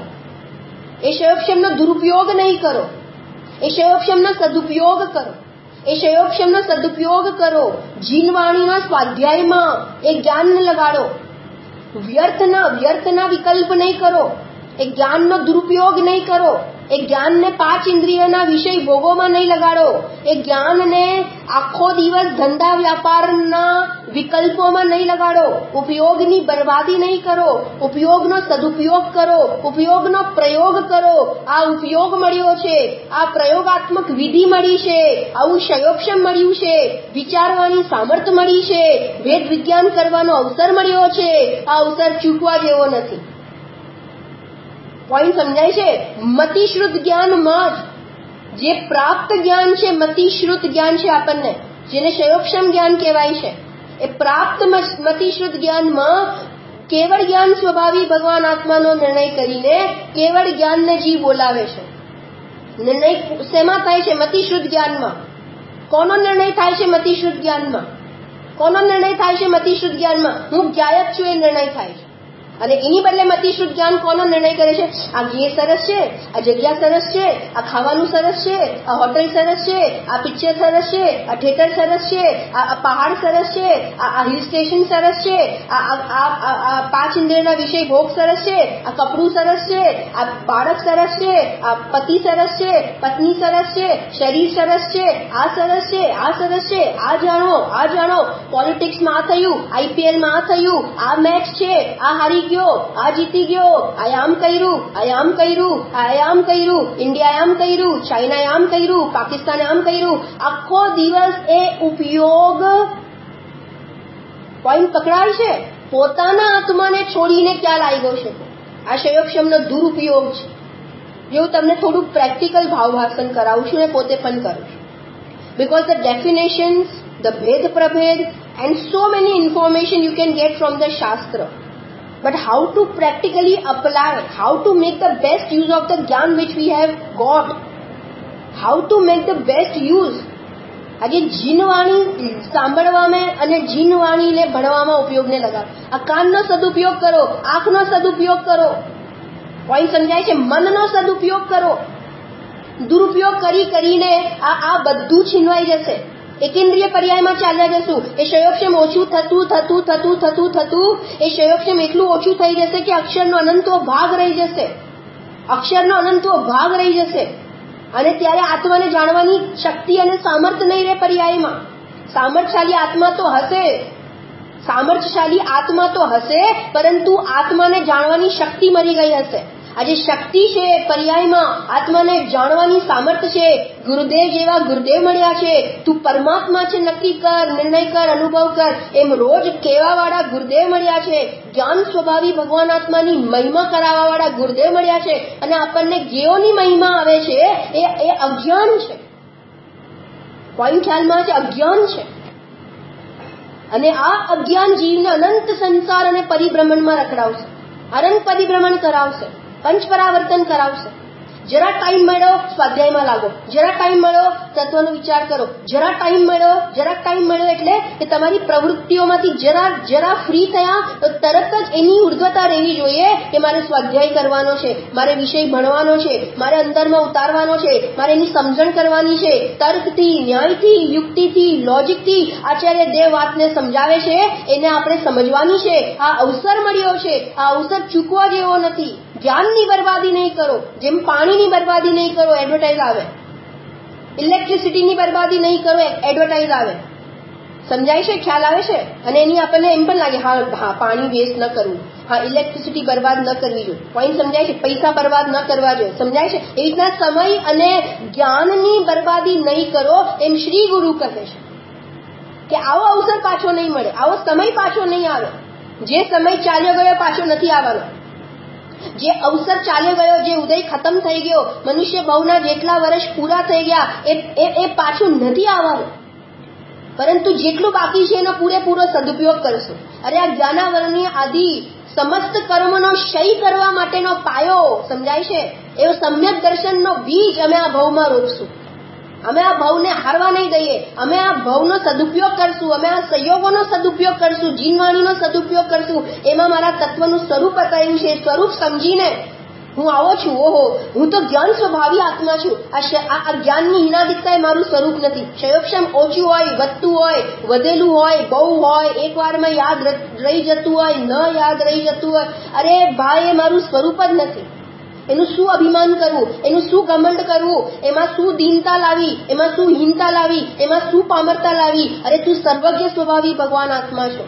એ ક્ષયોક્ષમનો દુરુપયોગ નહીં કરો, એ ક્ષયોક્ષમનો સદુપયોગ કરો. એ ક્ષયોક્ષમનો સદુપયોગ કરો. જીનવાણીના સ્વાધ્યાયમાં એ જ્ઞાનને લગાડો. વ્યર્થના વ્યર્થના વિકલ્પ નહીં કરો, એ જ્ઞાનનો દુરુપયોગ નહીં કરો. એ જ્ઞાનને પાંચ ઇન્દ્રિયોના વિષય ભોગોમાં નહીં લગાડો. એ જ્ઞાનને આખો દિવસ ધંધા વ્યાપારના વિકલ્પોમાં નહીં લગાડો. ઉપયોગની બરબાદી નહીં કરો, ઉપયોગનો સદુપયોગ કરો, ઉપયોગનો પ્રયોગ કરો. આ ઉપયોગ મળ્યો છે, આ પ્રયોગાત્મક વિધિ મળી છે, આવું ક્ષયોક્ષમ મળ્યું છે, વિચારવાની સામર્થ્ય મળી છે, ભેદ વિજ્ઞાન કરવાનો અવસર મળ્યો છે. આ અવસર ચૂકવા જેવો નથી. પોઈન્ટ સમજાય છે? મતિશ્રુત જ્ઞાનમાં જ જે પ્રાપ્ત જ્ઞાન છે, મતિશ્રુત જ્ઞાન છે આપણને, જેને ક્ષયોક્ષમ જ્ઞાન કહેવાય છે. એ પ્રાપ્ત મતિશ્રુત જ્ઞાનમાં કેવળ જ્ઞાન સ્વભાવી ભગવાન આત્માનો નિર્ણય કરીને કેવળ જ્ઞાનને જીવ બોલાવે છે. નિર્ણય શેમાં થાય છે? મતિશ્રુત જ્ઞાનમાં. કોનો નિર્ણય થાય છે? મતિશ્રુત જ્ઞાનમાં. કોનો નિર્ણય થાય છે? મતિશ્રુત જ્ઞાનમાં. હું જ્ઞાયક છું એ નિર્ણય થાય છે. અને એની બદલે મતિશુદ્ધ જ્ઞાન કોનો નિર્ણય કરે છે? આ ઘી સરસ છે, આ જગ્યા સરસ છે, આ ખાવાનું સરસ છે, આ હોટલ સરસ છે, આ પિક્ચર સરસ છે, આ થિયેટર સરસ છે, આ પહાડ સરસ છે, આ હિલ સ્ટેશન સરસ છે, આ પાંચ ઇન્દ્રિયના વિષય ભોગ સરસ છે, આ કપડું સરસ છે, આ બાળક સરસ છે, આ પતિ સરસ છે, પત્ની સરસ છે, શરીર સરસ છે, આ સરસ છે, આ સરસ છે, આ જાણો, આ જાણો, પોલિટિક્સમાં આ થયું, આઈપીએલમાં આ થયું, આ મેચ છે, આ હારી ગયો, આ જીતી ગયો, આ આમ કર્યું, આ આમ કર્યું, આ આમ કર્યું, ઇન્ડિયા આમ કર્યું, ચાઇના આમ કર્યું, પાકિસ્તાને આમ કર્યું. આખો દિવસ એ ઉપયોગ પોઈન્ટ પકડાય છે. પોતાના આત્માને છોડીને ક્યાં લાગ્યો છે? આ શયોક્ષમનો દુરુપયોગ છે. જો તમને થોડું પ્રેક્ટિકલ ભાવભાષણ કરાવું છું ને પોતે પણ કરું છું. Because the definitions, the Bhed Prabhed and so many information you can get from the Shastra. But how to practically apply, how to make the best use of the Gyan which we have got, how to make the best use. આજે જીનવાણી સાંભળવામાં અને જીનવાણીને ભણવામાં ઉપયોગને લગાવો. આ કાનનો સદુપયોગ કરો, આંખનો સદુપયોગ કરો, પોઈન્ટ સમજાય છે? મનનો સદુપયોગ કરો. દુરુપયોગ કરી કરીને આ આ બધું છીનવાઈ જશે. એકેન્દ્રિય પર્યાયમાં ચાલ્યા જશું. એ શયોક્ષમ ઓછું થતું થતું થતું થતું થતું એ શયોક્ષમ એટલું ઓછું થઈ જશે કે અક્ષરનો અનંતો ભાગ રહી જશે. અક્ષરનો અનંતો ભાગ રહી જશે. અને ત્યારે આત્માને જાણવાની શક્તિ અને સામર્થ્ય નહીં રહે પર્યાયમાં. સામર્થશાળી આત્મા તો હશે, સામર્થશાળી આત્મા તો હશે, પરંતુ આત્માને જાણવાની શક્તિ મરી ગઈ હશે. આજે શક્તિ છે પર્યાયમાં, આત્માને જાણવાની સામર્થ્ય છે. ગુરુદેવ જેવા ગુરુદેવ મળ્યા છે. તું પરમાત્મા છે, નક્કી કર, નિર્ણય કર, અનુભવ કર, એમ રોજ કહેવા વાળા ગુરુદેવ મળ્યા છે. જ્ઞાન સ્વભાવી ભગવાન આત્માની મહિમા કરાવવા વાળા ગુરુદેવ મળ્યા છે. અને આપણને જ્ઞેયોની મહિમા આવે છે એ એ અજ્ઞાન છે. પોઈન્ટ ખ્યાલમાં છે, અજ્ઞાન છે. અને આ અજ્ઞાન જીવને અનંત સંસાર અને પરિભ્રમણમાં રખડાવશે, અનંત પરિભ્રમણ કરાવશે, પંચપરાવર્તન કરાવશે. જરા ટાઈમ મળ્યો સ્વાધ્યાયમાં લાગો, જરા ટાઈમ મળ્યો તત્વનો વિચાર કરો, જરા ટાઈમ મળ્યો જરા ટાઈમ મળ્યો એટલે કે તમારી પ્રવૃત્તિઓમાંથી જરા જરા ફ્રી થયા તો તરત જ એની ઉર્ધ્વતા રહેવી જોઈએ કે મારે સ્વાધ્યાય કરવાનો છે, મારે વિષય ભણવાનો છે, મારે અંદરમાં ઉતારવાનો છે, મારે એની સમજણ કરવાની છે. તર્કથી, ન્યાયથી, યુક્તિથી, લોજિકથી આચાર્ય દેવ વાતને સમજાવે છે, એને આપણે સમજવાની છે. આ અવસર મળ્યો છે, આ અવસર ચૂકવા જેવો નથી. જ્ઞાનની બરબાદી નહીં કરો, જેમ પાણીની બરબાદી નહીં કરો, એડવર્ટાઇઝ આવે. ઇલેક્ટ્રિસિટીની બરબાદી નહીં કરો, એડવર્ટાઇઝ આવે. સમજાય છે? ખ્યાલ આવે છે? અને એની આપણને એમ પણ લાગે હા હા પાણી વેસ્ટ ન કરવું, હા ઇલેક્ટ્રિસિટી બરબાદ ન કરવી જોઈએ. પોઈન્ટ સમજાય છે? પૈસા બરબાદ ન કરવા જોઈએ. સમજાય છે? એ રીતના સમય અને જ્ઞાનની બરબાદી નહીં કરો એમ શ્રી ગુરુ કહે છે કે આવો અવસર પાછો નહીં મળે, આવો સમય પાછો નહીં આવે. જે સમય ચાલ્યો ગયો પાછો નથી આવવાનો. જે અવસર ચાલ્યો ગયો, જે ઉદય ખતમ થઈ ગયો, મનુષ્ય ભાવના જેટલા વર્ષ પૂરા થઈ ગયા એ એ પાછું નથી આવવાનું. પરંતુ જેટલું બાકી છે એનો પૂરેપૂરો સદુપયોગ કરશું. અરે આ જ્ઞાનાવરણીય આદિ સમસ્ત કર્મનો ક્ષય કરવા માટેનો પાયો સમજાય છે, એવો સમ્યક દર્શનનો બીજ અમે આ ભાવમાં રોપશું. અમે આ ભાવને હારવા નહીં દઈએ. અમે આ ભાવનો સદુપયોગ કરશું, અમે આ સંયોગોનો સદુપયોગ કરશું, જીનવાણીનો સદુપયોગ કરશું. એમાં મારા તત્વનું સ્વરૂપ બતાવ્યું છે. સ્વરૂપ સમજીને હું આવો છું, ઓહો હું તો જ્ઞાન સ્વભાવી આત્મા છું. આ જ્ઞાનની હિનાદિકતા એ મારું સ્વરૂપ નથી. ક્ષયોક્ષમ ઓછું હોય, વધતું હોય, વધેલું હોય, બહુ હોય, એક વારમાં યાદ રહી જતું હોય, ન યાદ રહી જતું હોય, અરે ભાઈ એ મારું સ્વરૂપ જ નથી. એનું શું અભિમાન કરવું, એનું શું ઘમંડ કરવું, એમાં શું દીનતા લાવી, એમાં શું હીનતા લાવી, એમાં શું પામરતા લાવી. અરે તું સર્વજ્ઞ સ્વભાવી ભગવાન આત્મા છો.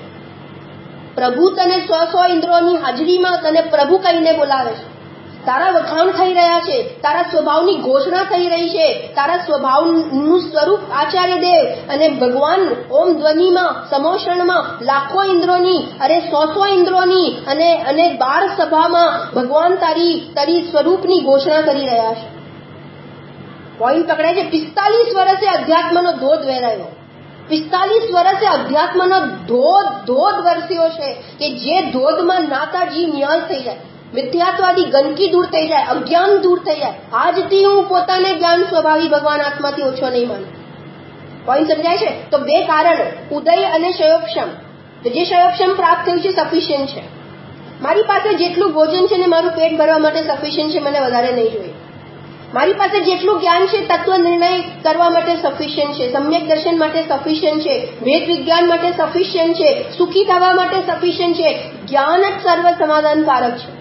પ્રભુ તને સો સો ઇન્દ્રોની હાજરીમાં તને પ્રભુ કહીને બોલાવે છે. તારા વખાણ થઈ રહ્યા છે, તારા સ્વભાવની ઘોષણા થઈ રહી છે. તારા સ્વભાવનું સ્વરૂપ આચાર્ય દેવ અને ભગવાન ઓમ ધ્વનિમાં સમોષણમાં લાખો ઇન્દ્રોની, અરે સો સો ઇન્દ્રોની અને અને બાર સભામાં ભગવાન તારી તારી સ્વરૂપની ઘોષણા કરી રહ્યા છે. પોઈન્ટ પકડાય છે? પિસ્તાલીસ વર્ષે અધ્યાત્મનો ધોધ વહેરાયો. પિસ્તાલીસ વર્ષે અધ્યાત્મનો ધોધ ધોધ વરસ્યો છે કે જે ધોધમાં નાતા જીવ ન્યાસ થઈ જાય, મિથ્યાત્વાદી ગંદકી દૂર થઈ જાય, અજ્ઞાન દૂર થઈ જાય. આજથી હું પોતાને જ્ઞાન સ્વભાવી ભગવાન આત્માથી ઓછો નહીં માનું. પોઈન્ટ સમજાય છે? તો બે કારણ, ઉદય અને શયોક્ષમ. જે શયોક્ષમ પ્રાપ્ત થયું છે સફિશિયન્ટ છે. મારી પાસે જેટલું ભોજન છે ને મારું પેટ ભરવા માટે સફિશિયન્ટ છે, મને વધારે નહીં જોઈએ. મારી પાસે જેટલું જ્ઞાન છે તત્વ નિર્ણય કરવા માટે સફિશિયન્ટ છે, સમ્યક દર્શન માટે સફિશિયન્ટ છે, ભેદ વિજ્ઞાન માટે સફિશિયન્ટ છે, સુખી થવા માટે સફિશિયન્ટ છે. જ્ઞાન જ સર્વ સમાધાનકારક છે.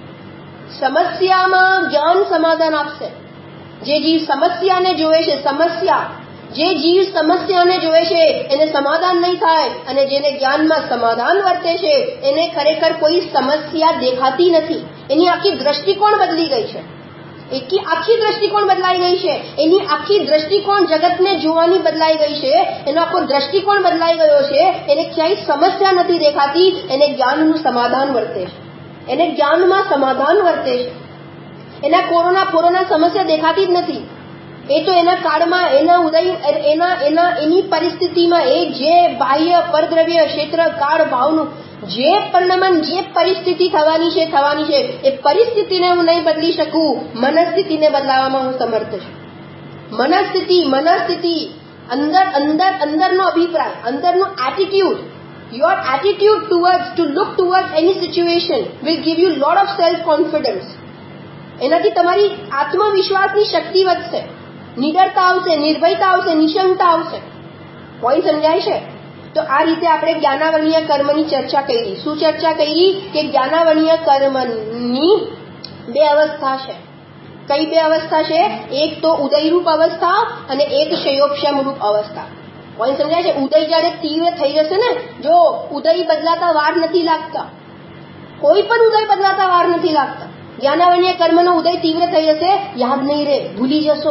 સમસ્યામાં જ્ઞાન સમાધાન આપશે. જે જીવ સમસ્યાને જોવે છે, સમસ્યા જે જીવ સમસ્યાને જોવે છે એને સમાધાન નહીં થાય, અને જેને જ્ઞાનમાં સમાધાન વર્તે છે એને ખરેખર કોઈ સમસ્યા દેખાતી નથી. એની આખી દ્રષ્ટિકોણ બદલી ગઈ છે. એકી આખી દ્રષ્ટિકોણ બદલાઈ ગઈ છે. એની આખી દ્રષ્ટિકોણ જગતને જોવાની બદલાઈ ગઈ છે. એનો આખો દ્રષ્ટિકોણ બદલાઈ ગયો છે. એને ક્યાંય સમસ્યા નથી દેખાતી. એને જ્ઞાનનું સમાધાન વર્તે છે. એને જ્ઞાનમાં સમાધાન વર્તે છે. એના કોરોના કોરોના સમસ્યા દેખાતી જ નથી. એ તો એના કાળમાં એના ઉદય એના એના એની પરિસ્થિતિમાં એ જે બાહ્ય પરદ્રવ્ય ક્ષેત્ર કાળ ભાવનું જે પરિણમન જે પરિસ્થિતિ થવાની છે થવાની છે એ પરિસ્થિતિને હું નહીં બદલી શકું. મનસ્થિતિને બદલાવવામાં હું સમર્થ છું. મનસ્થિતિ મનસ્થિતિ અંદર અંદર અંદરનો અભિપ્રાય, અંદરનો attitude, your attitude towards to look towards any situation will give you lot of self confidence. એનાથી તમારી આત્મવિશ્વાસની શક્તિ વધશે, નિડરતા આવશે, નિર્ભયતા આવશે, નિશંકતા આવશે. પોઈન્ટ સમજાય છે? તો આ રીતે આપણે જ્ઞાનાવર્ણીય કર્મની ચર્ચા કરી. શું ચર્ચા કરી? કે જ્ઞાનાવર્ણીય કર્મની બે અવસ્થા છે. કઈ બે અવસ્થા છે? એક તો ઉદયરૂપ અવસ્થા અને એક ક્ષયોક્ષમરૂપ અવસ્થા. પોઈન્ટ સમજાય છે? ઉદય જયારે તીવ્ર થઈ જશે ને, જો ઉદય બદલાતા વાર નથી લાગતા, કોઈ પણ ઉદય બદલાતા વાર નથી લાગતા. જ્ઞાનાવર્ણીય કર્મનો ઉદય તીવ્ર થઈ જશે, યાદ નહીં રહે, ભૂલી જશો.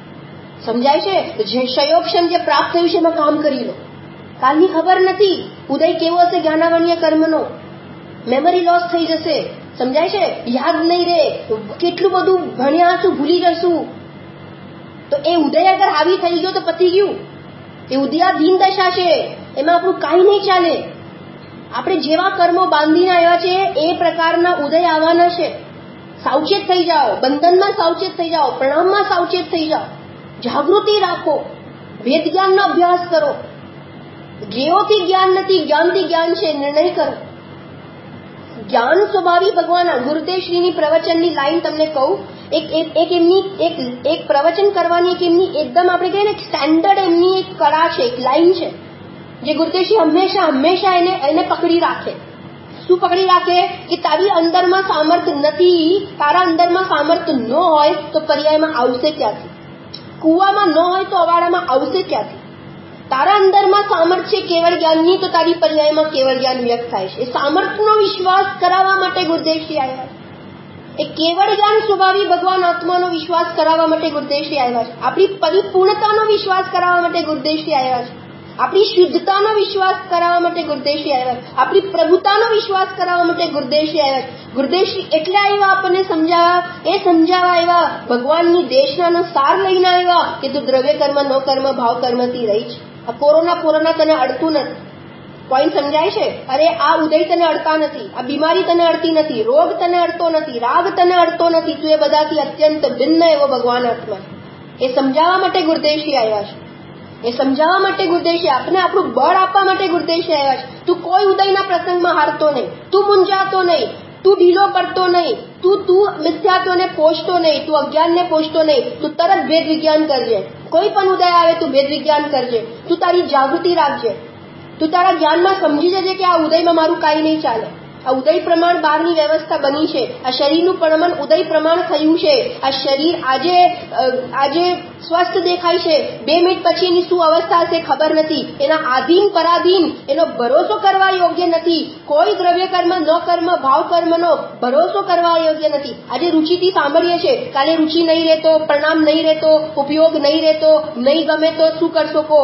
સમજાય છે? જે ક્ષયોક્ષમ જે પ્રાપ્ત થયું છે એમાં કામ કરી લો. કાલની ખબર નથી ઉદય કેવો હશે જ્ઞાનાવર્ણીય કર્મનો, મેમરી લોસ થઈ જશે. સમજાય છે? યાદ નહીં રહે, કેટલું બધું ભણ્યા હશું ભૂલી જશું. તો એ ઉદય અગર હાવી થઈ ગયો તો પતી ગયું. એ ઉદયાધીન દશા છે, એમાં આપણું કાંઈ નહીં ચાલે. આપણે જેવા કર્મો બાંધીને આવ્યા છે એ પ્રકારના ઉદય આવવાના છે. સાવચેત થઈ જાઓ, બંધનમાં સાવચેત થઈ જાઓ, પ્રણામમાં સાવચેત થઈ જાઓ, જાગૃતિ રાખો, વેદ જ્ઞાનનો અભ્યાસ કરો. જ્ઞેયોથી જ્ઞાન નથી, જ્ઞાનથી જ્ઞાન છે, નિર્ણય કરો. જ્ઞાન સ્વભાવી ભગવાન ગુરુદેવશ્રીની પ્રવચનની લાઈન તમને કહું. એક એક એમની એક એક પ્રવચન કરવાની એક એમની એકદમ આપણે કહીએ ને સ્ટેન્ડર્ડ એમની એક કળા છે, એક લાઈન છે જે ગુરુદેવશ્રી હંમેશા હંમેશા એને એને પકડી રાખે. શું પકડી રાખે? કે તારી અંદરમાં સામર્થ્ય નથી, તારા અંદરમાં સામર્થ્ય ન હોય તો પર્યાયમાં આવશે ક્યાંથી? કુવામાં ન હોય તો અવાડામાં આવશે ક્યાંથી? તારા અંદરમાં સામર્થ્ય કેવળ જ્ઞાનની તો તારી પર્યાયમાં કેવળ જ્ઞાન વ્યક્ત થાય છે. એ સામર્થ્યનો વિશ્વાસ કરાવવા માટે ગુરુદેવશ્રી આવ્યા છે. એ કેવળ જ્ઞાન સ્વભાવી ભગવાન આત્માનો વિશ્વાસ કરાવવા માટે ગુરુદેવશ્રી આવ્યા છે. આપણી પરિપૂર્ણતાનો વિશ્વાસ કરાવવા માટે ગુરુદેવશ્રી આવ્યા છે. આપણી શુદ્ધતાનો વિશ્વાસ કરાવવા માટે ગુરુદેવશ્રી આવ્યા છે. આપણી પ્રભુતાનો વિશ્વાસ કરાવવા માટે ગુરુદેવશ્રી આવ્યા છે. ગુરુદેવશ્રી એટલે આવ્યા આપણને સમજાવવા, એ સમજાવવા આવ્યા, ભગવાનની દેશનાનો સાર લઈને આવ્યા કે તું દ્રવ્ય કર્મ, નો કર્મ, ભાવ કર્મથી રહી છે. આ કોરોના કોરોના તને અડતું નથી. પોઈન્ટ સમજાય છે? અરે આ ઉદય તને અડતા નથી, આ બીમારી તને અડતી નથી, રોગ તને અડતો નથી, રાગ તને અડતો નથી. તું એ બધાથી અત્યંત ભિન્ન એવો ભગવાન આત્મા છે. એ સમજાવવા માટે ગુરુદેવશ્રી આવ્યા છે. એ સમજાવવા માટે ગુરુદેવશ્રી આપને આપણું બળ આપવા માટે ગુરુદેવશ્રી આવ્યા છે. તું કોઈ ઉદયના પ્રસંગમાં હારતો નહીં, તું મૂંઝાતો નહીં, તું ઢીલો પડતો નહીં, તું તું મિથ્યાત્વને પોષતો નહીં, તું અજ્ઞાનને પોષતો નહીં. તું તરત ભેદ વિજ્ઞાન કરજે. કોઈ પણ ઉદય આવે તું ભેદ વિજ્ઞાન કરજે. તું તારી જાગૃતિ રાખજે. તું તારા જ્ઞાનમાં સમજી જજે કે આ ઉદયમાં મારું કાંઈ નહીં ચાલે. આ ઉદય પ્રમાણ બહારની વ્યવસ્થા બની છે. આ શરીરનું પ્રમાણ ઉદય પ્રમાણ થયું છે. આ શરીર આજે આજે સ્વસ્થ દેખાય છે, બે મિનિટ પછી એની શું અવસ્થા હશે ખબર નથી. એના આધીન પરાધીન એનો ભરોસો કરવા યોગ્ય નથી. કોઈ દ્રવ્ય કર્મ, ન કર્મ, ભાવ કર્મનો ભરોસો કરવા યોગ્ય નથી. આજે રુચિથી સાંભળીએ છે, કાલે રુચિ નહીં રહેતો, પ્રણામ નહીં રહેતો, ઉપયોગ નહીં રહેતો, નહીં ગમે તો શું કરશો કો,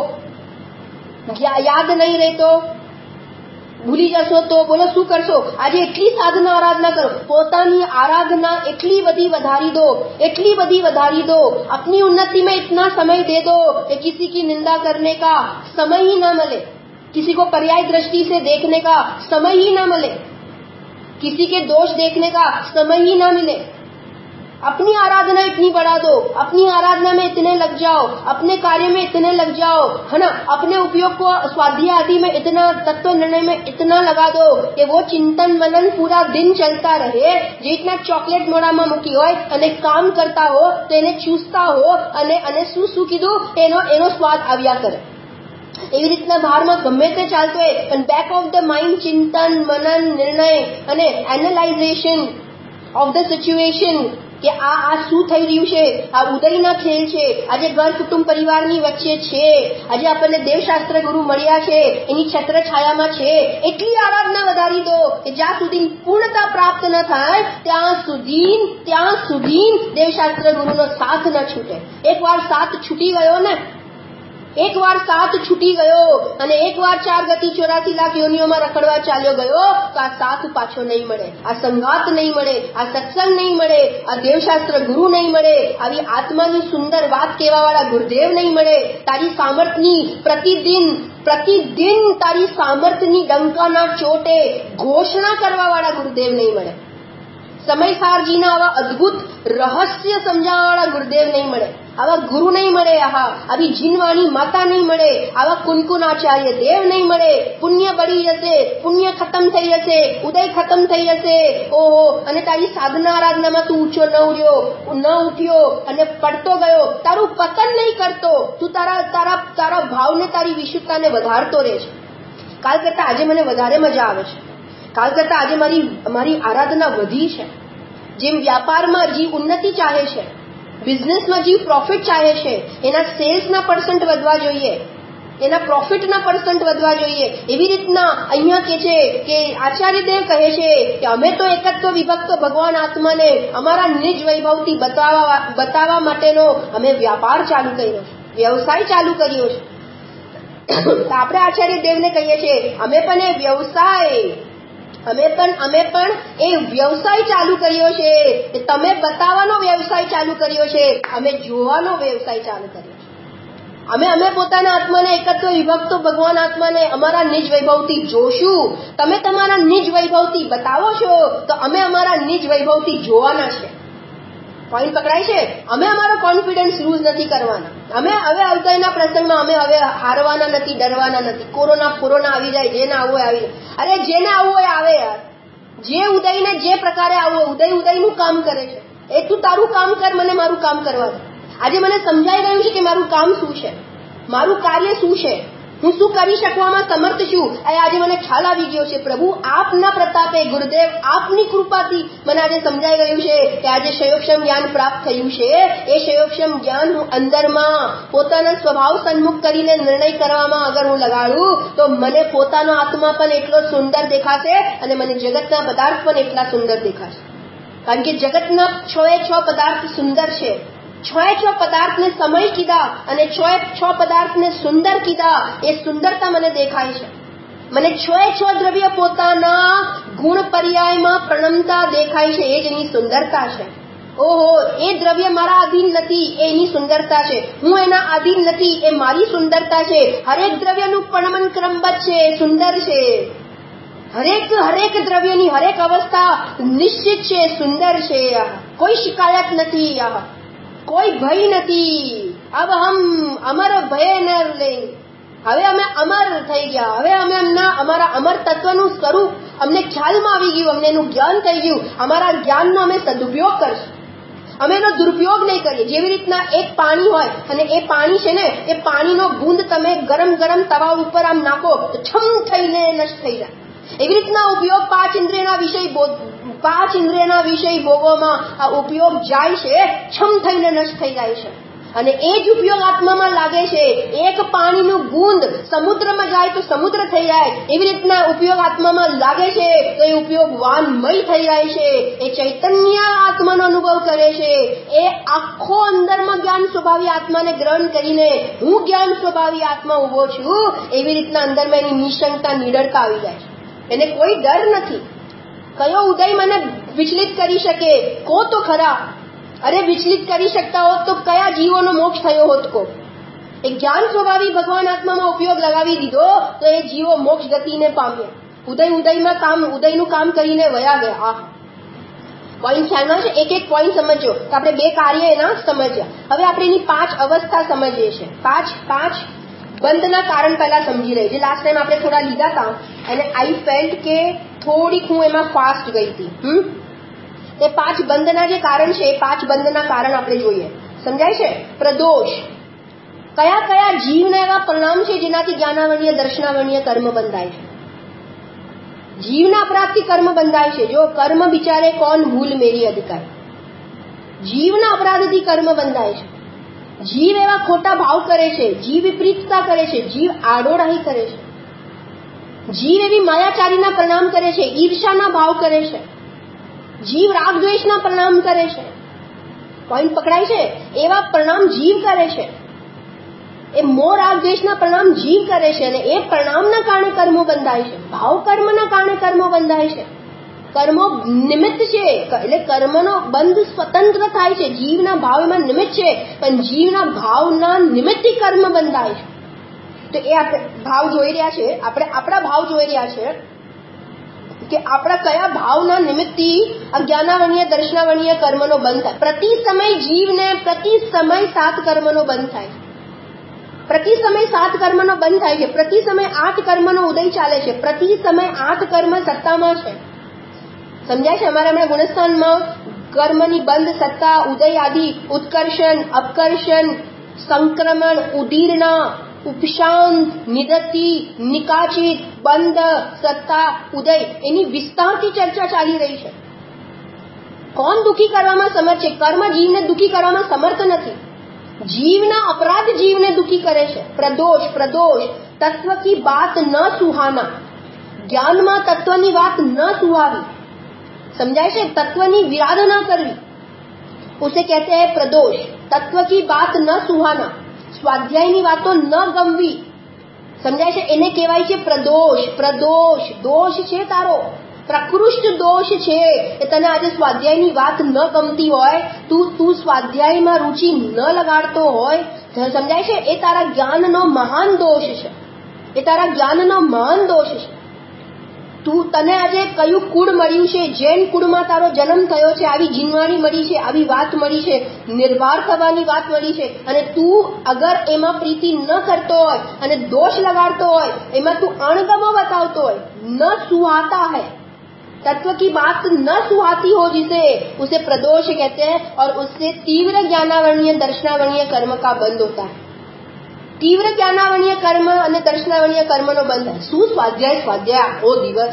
યાદ નહીં રહેતો, ભૂલી જશો તો બોલો શું કરશો? આજે એટલી સાધના આરાધના કરો, પોતાની આરાધના એટલી બધી વધારી દો, એટલી બધી વધારી દો, अपनी उन्नति में इतना समय दे दो कि किसी की निंदा करने का समय ही ना मिले, किसी को पर्याय दृष्टि से देखने का समय ही ना मिले, किसी के दोष देखने का समय ही ना मिले. अपनी आराधना इतनी बढ़ा दो, अपनी आराधना में इतने लग जाओ, अपने कार्य में इतने लग जाओ, है ना, अपने उपयोग को स्वाध्याय आदि में इतना, तत्व निर्णय में इतना लगा दो कि वो चिंतन मनन पूरा दिन चलता रहे। જેટના ચોકલેટ મોઢામાં મૂકી હોય અને કામ કરતા હો તો એને ચૂસતા હો અને અને શું શું કીધું એનો એનો સ્વાદ આવ્યા કરે. એવી રીતના બહારમાં ગમે તે ચાલતું હોય પણ બેક ઓફ ધ માઇન્ડ ચિંતન મનન નિર્ણય અને એનાલાઇઝેશન ઓફ ધ સિચ્યુએશન કે આ આ શું થઈ રહ્યું છે, આ ઉદયના ખેલ છે, આજે ઘર કુટુંબ પરિવારની વચ્ચે છે, આજે આપણને દેવશાસ્ત્ર ગુરુ મળ્યા છે, એની છત્ર છાયામાં છે, એટલી આરાધના વધારી દો કે જ્યાં સુધી પૂર્ણતા પ્રાપ્ત ન થાય ત્યાં સુધી ત્યાં સુધી દેવશાસ્ત્ર ગુરુનો સાથ ન છૂટે. એકવાર સાથ છૂટી ગયો ને, એકવાર સાથ છૂટી ગયો અને એકવાર ચાર ગતિ ચોરાસી લાખ યોનિઓમાં રખડવા ચાલ્યો ગયો તો આ સાથ પાછો નહીં મળે, આ સંગાત નહીં મળે, આ સત્સંગ નહીં મળે, આ દેવશાસ્ત્ર ગુરુ નહીં મળે, આવી આત્માની સુંદર વાત કહેવાવાળા ગુરુદેવ નહીં મળે, તારી સામર્થ્યની પ્રતિદિન પ્રતિદિન તારી સામર્થ્યની ડંકાના ચોટે ઘોષણા કરવાવાળા ગુરુદેવ નહીં મળે, સમયસારજીના આવા અદ્ભુત રહસ્ય સમજાવવાવાળા ગુરુદેવ નહીં મળે, આવા ગુરુ નહીં મળે, આહા આવી જીનવાણી માતા નહીં મળે, આવા કુનકુનાચાર્ય દેવ નહીં મળે. પુણ્ય બળી જશે, પુણ્ય ખતમ થઈ જશે, ઉદય ખતમ થઈ જશે. ઓહો, અને તારી સાધના આરાધનામાં તું ઊંચો ન ઉડ્યો ન ઉઠ્યો અને પડતો ગયો, તારું પતન નહીં કરતો, તું તારા તારા તારા ભાવને તારી વિશુદ્ધતાને વધારતો રહે છે. કાલ કરતા આજે મને વધારે મજા આવે છે, કાલ કરતા આજે મારી મારી આરાધના વધી છે. જેમ વ્યાપારમાં જીવ ઉન્નતિ ચાહે છે, બિઝનેસમાં જીવ પ્રોફિટ ચાહે છે, એના સેલ્સના પર્સન્ટ વધવા જોઈએ, એના પ્રોફિટના પર્સન્ટ વધવા જોઈએ, એવી રીતના અહીંયા કે છે કે આચાર્ય દેવ કહે છે કે અમે તો એકત્વ વિભક્ત ભગવાન આત્માને અમારા નિજ વૈભવથી બતાવવા બતાવવા માટેનો અમે વ્યાપાર ચાલુ કર્યો છે, વ્યવસાય ચાલુ કર્યો છે. તો આપણે આચાર્ય દેવને કહીએ છીએ અમે પણ એ વ્યવસાય અમે પણ અમે પણ એ વ્યવસાય ચાલુ કર્યો છે, કે તમે બતાવવાનો વ્યવસાય ચાલુ કર્યો છે, અમે જોવાનો વ્યવસાય ચાલુ કર્યો છે. અમે અમે પોતાના આત્માને એકત્વ વિભક્ત ભગવાન આત્માને અમારા નિજ વૈભવથી જોશું. તમે તમારા નિજ વૈભવથી બતાવો છો તો અમે અમારા નિજ વૈભવથી જોવાના છે. પોઈન્ટ પકડાય છે? અમે અમારો કોન્ફિડન્સ લૂઝ નથી કરવાના. અમે હવે અવતરના પ્રસંગમાં અમે હવે હારવાના નથી, ડરવાના નથી. કોરોના કોરોના આવી જાય, જેને આવવું હોય આવી જાય. અરે જેને આવવું હોય આવે યાર. જે ઉદયને જે પ્રકારે આવવું, ઉદય ઉદયનું કામ કરે છે. એ તું તારું કામ કર, મને મારું કામ કરવા દે. આજે મને સમજાઈ ગયું છે કે મારું કામ શું છે, મારું કાર્ય શું છે, હું શું કરી શકવામાં સમર્થ છું. આજે મને ખ્યાલ આવી ગયો છે. પ્રભુ આપના પ્રતાપે, ગુરુદેવ આપની કૃપાથી મને આજે સમજાઈ ગયું છે કે આજે શયોક્ષમ જ્ઞાન પ્રાપ્ત થયું છે. એ શયોક્ષમ જ્ઞાન હું અંદરમાં પોતાના સ્વભાવ સન્મુખ કરીને નિર્ણય કરવામાં અગર હું લગાડું તો મને પોતાનો આત્મા પણ એટલો સુંદર દેખાશે અને મને જગતના પદાર્થ પણ એટલા સુંદર દેખાશે. કારણ કે જગતના છ એ છ પદાર્થ સુંદર છે. છ એ છ પદાર્થને સમય કીધા અને છ એ છ પદાર્થને સુંદર કીધા. એ સુંદરતા મને દેખાય છે. મને છ એ છ દ્રવ્ય પોતાના ગુણ પર્યાયમાં પ્રણમતા દેખાય છે. એ જ એની સુંદરતા છે. ઓહો, એ દ્રવ્ય મારા આધીન નથી, એ એની સુંદરતા છે. હું એના આધીન નથી, એ મારી સુંદરતા છે. હરેક દ્રવ્યનું પ્રણમન ક્રમબદ્ધ છે, સુંદર છે. હરેક હરેક દ્રવ્યની હરેક અવસ્થા નિશ્ચિત છે, સુંદર છે. કોઈ શિકાયત નથી, કોઈ ભય નથી. અબ હમ અમર ભય ન લે. હવે અમે અમર થઈ ગયા. હવે અમે એમના અમારા અમર તત્વનું સ્વરૂપ અમને ખ્યાલમાં આવી ગયું, અમને એનું જ્ઞાન થઈ ગયું. અમારા જ્ઞાનનો અમે સદુપયોગ કરશું, અમે એનો દુરુપયોગ નહીં કરીએ. જેવી રીતના એક પાણી હોય અને એ પાણી છે ને, એ પાણીનો બૂંદ તમે ગરમ ગરમ તવા ઉપર આમ નાખો તો છમ થઈને નષ્ટ થઈ જાય. એવી રીતના ઉપયોગ પાંચ ઇન્દ્રિયના વિષય પાંચ ઇન્દ્રિયના વિષય ભોગોમાં આ ઉપયોગ જાય છે, છમ થઈને નષ્ટ થઈ જાય છે. અને એ જ ઉપયોગ આત્મામાં લાગે છે. એક પાણીનું બૂંદ સમુદ્રમાં જાય તો સમુદ્ર થઈ જાય. એવી રીતના ઉપયોગ આત્મામાં લાગે છે તો એ ઉપયોગ વાનમય થઈ જાય છે. એ ચૈતન્ય આત્માનો અનુભવ કરે છે. એ આખો અંદરમાં જ્ઞાન સ્વભાવી આત્માને ગ્રહણ કરીને હું જ્ઞાન સ્વભાવી આત્મા ઉભો છું, એવી રીતના અંદરમાં એની નિશંકતા, નિડરતા આવી જાય છે. એને કોઈ ડર નથી. કયો ઉદય મને વિચલિત કરી શકે? કો તો ખરા. અરે વિચલિત કરી શકતા હોત તો કયા જીવોનો મોક્ષ થયો હોત? કો એક જ્ઞાન સ્વભાવી ભગવાન આત્મામાં ઉપયોગ લગાવી દીધો તો એ જીવો મોક્ષ ગતિને પામ્યા. ઉદય ઉદયમાં કામ ઉદયનું કામ કરીને વયા ગયા. પોઈન્ટ ખ્યાલમાં છે? એક એક પોઈન્ટ સમજો તો આપણે બે કાર્ય એના સમજ્યા. હવે આપણે એની પાંચ અવસ્થા સમજીએ છીએ. પાંચ પાંચ બંધના કારણ પહેલા સમજી રહી. જે લાસ્ટ ટાઈમ આપણે થોડા લીધા હતા અને આઈ ફેલ્ટ કે થોડીક હું એમાં ફાસ્ટ ગઈ હતી. હમ એ પાંચ બંધના જે કારણ છે એ પાંચ બંધના કારણ આપણે જોઈએ. સમજાય છે? પ્રદોષ. કયા કયા જીવના એવા પરિણામ છે જેનાથી જ્ઞાનાવર્ણીય દર્શનાવર્ણીય કર્મ બંધાય છે? જીવના અપરાધથી કર્મ બંધાય છે. જો કર્મ બિચારે કોણ ભૂલ મેરી અધિકાર. જીવના અપરાધથી કર્મ બંધાય છે. જીવ એવા ખોટા ભાવ કરે છે, જીવ વિપરીતતા કરે છે, જીવ આડોડાઈ કરે છે, જીવ એવી માયાચારીના પરિણામ કરે છે, ઈર્ષાના ભાવ કરે છે, જીવ રાગ દ્વેષના પરિણામ કરે છે. પોઈન્ટ પકડાય છે? એવા પરિણામ જીવ કરે છે. એ મોહ રાગ દ્વેષના પરિણામ જીવ કરે છે અને એ પરિણામના કારણે કર્મો બંધાય છે. ભાવ કર્મના કારણે કર્મો બંધાય છે. કર્મો નિમિત્ત છે એટલે કર્મનો બંધ સ્વતંત્ર થાય છે. જીવના ભાવ એમાં નિમિત્ત છે પણ જીવના ભાવના નિમિત્તથી કર્મ બંધાય છે. તો એ આપણે ભાવ જોઈ રહ્યા છે. આપણે આપણા ભાવ જોઈ રહ્યા છે કે આપણા કયા ભાવના નિમિત્તથી અજ્ઞાનાવર્ણીય દર્શનાવર્ણીય કર્મનો બંધ થાય. પ્રતિ સમય જીવને પ્રતિ સમય સાત કર્મનો બંધ થાય છે. પ્રતિ સમય સાત કર્મનો બંધ થાય છે. પ્રતિ સમય આઠ કર્મનો ઉદય ચાલે છે. પ્રતિ સમય આઠ કર્મ સત્તામાં છે. સમજાય છે? અમારા હમણાં ગુણસ્થાનમાં કર્મની બંધ, સત્તા, ઉદય આદિ, ઉત્કર્ષણ, અપકર્ષણ, સંક્રમણ, ઉદીર્ણા, ઉપશાંત, નિદત્તિ, નિકાચિત, બંધ, સત્તા, ઉદય એની વિસ્તારથી ચર્ચા ચાલી રહી છે. કોણ દુઃખી કરવામાં સમર્થ છે? કર્મ જીવને દુઃખી કરવામાં સમર્થ નથી. જીવના અપરાધ જીવને દુઃખી કરે છે. પ્રદોષ. પ્રદોષ તત્વ કી બાત ન સુહાના. જ્ઞાનમાં તત્વની વાત ન સુહાવી. समझाए છે? तत्वની વિરાધના કરવી ઉસે કહેતે હૈ પ્રદોષ. તત્વ કી બાત ન સુહાના. સ્વાધ્યાયની વાતો ન ગમવી. સમજાય છે? એને કહેવાય છે પ્રદોષ. પ્રદોષ દોષ છે તારો, પ્રકૃષ્ટ દોષ છે. એ તને આજે સ્વાધ્યાયની વાત ન ગમતી હોય, તું તું સ્વાધ્યાયમાં રુચિ ન લગાડતો હોય, સમજાય છે? એ તારા જ્ઞાનનો મહાન દોષ છે. એ તારા જ્ઞાનનો મહાન દોષ છે. તું તને આજે કયું કુળ મળ્યું છે, જૈન કુળમાં તારો જન્મ થયો છે, આવી જીનવાણી મળી છે, આવી વાત મળી છે, નિર્વાર થવાની વાત મળી છે અને તું અગર એમાં પ્રીતિ ન કરતો હોય અને દોષ લગાડતો હોય, એમાં તું અણગમો બતાવતો હોય, ન સુહાતા है. तत्व की बात न सुहाती हो जिसे, उसे प्रदोष कहते हैं और उससे तीव्र ज्ञानावरणीय दर्शनावरणीय कर्म का बंध होता है. तीव्र ज्ञानावरणीय कर्म અને દર્શનાવरणीय કર્મનો બંધ થાય. શું સ્વાધ્યાય સ્વાધ્યાય આખો દિવસ.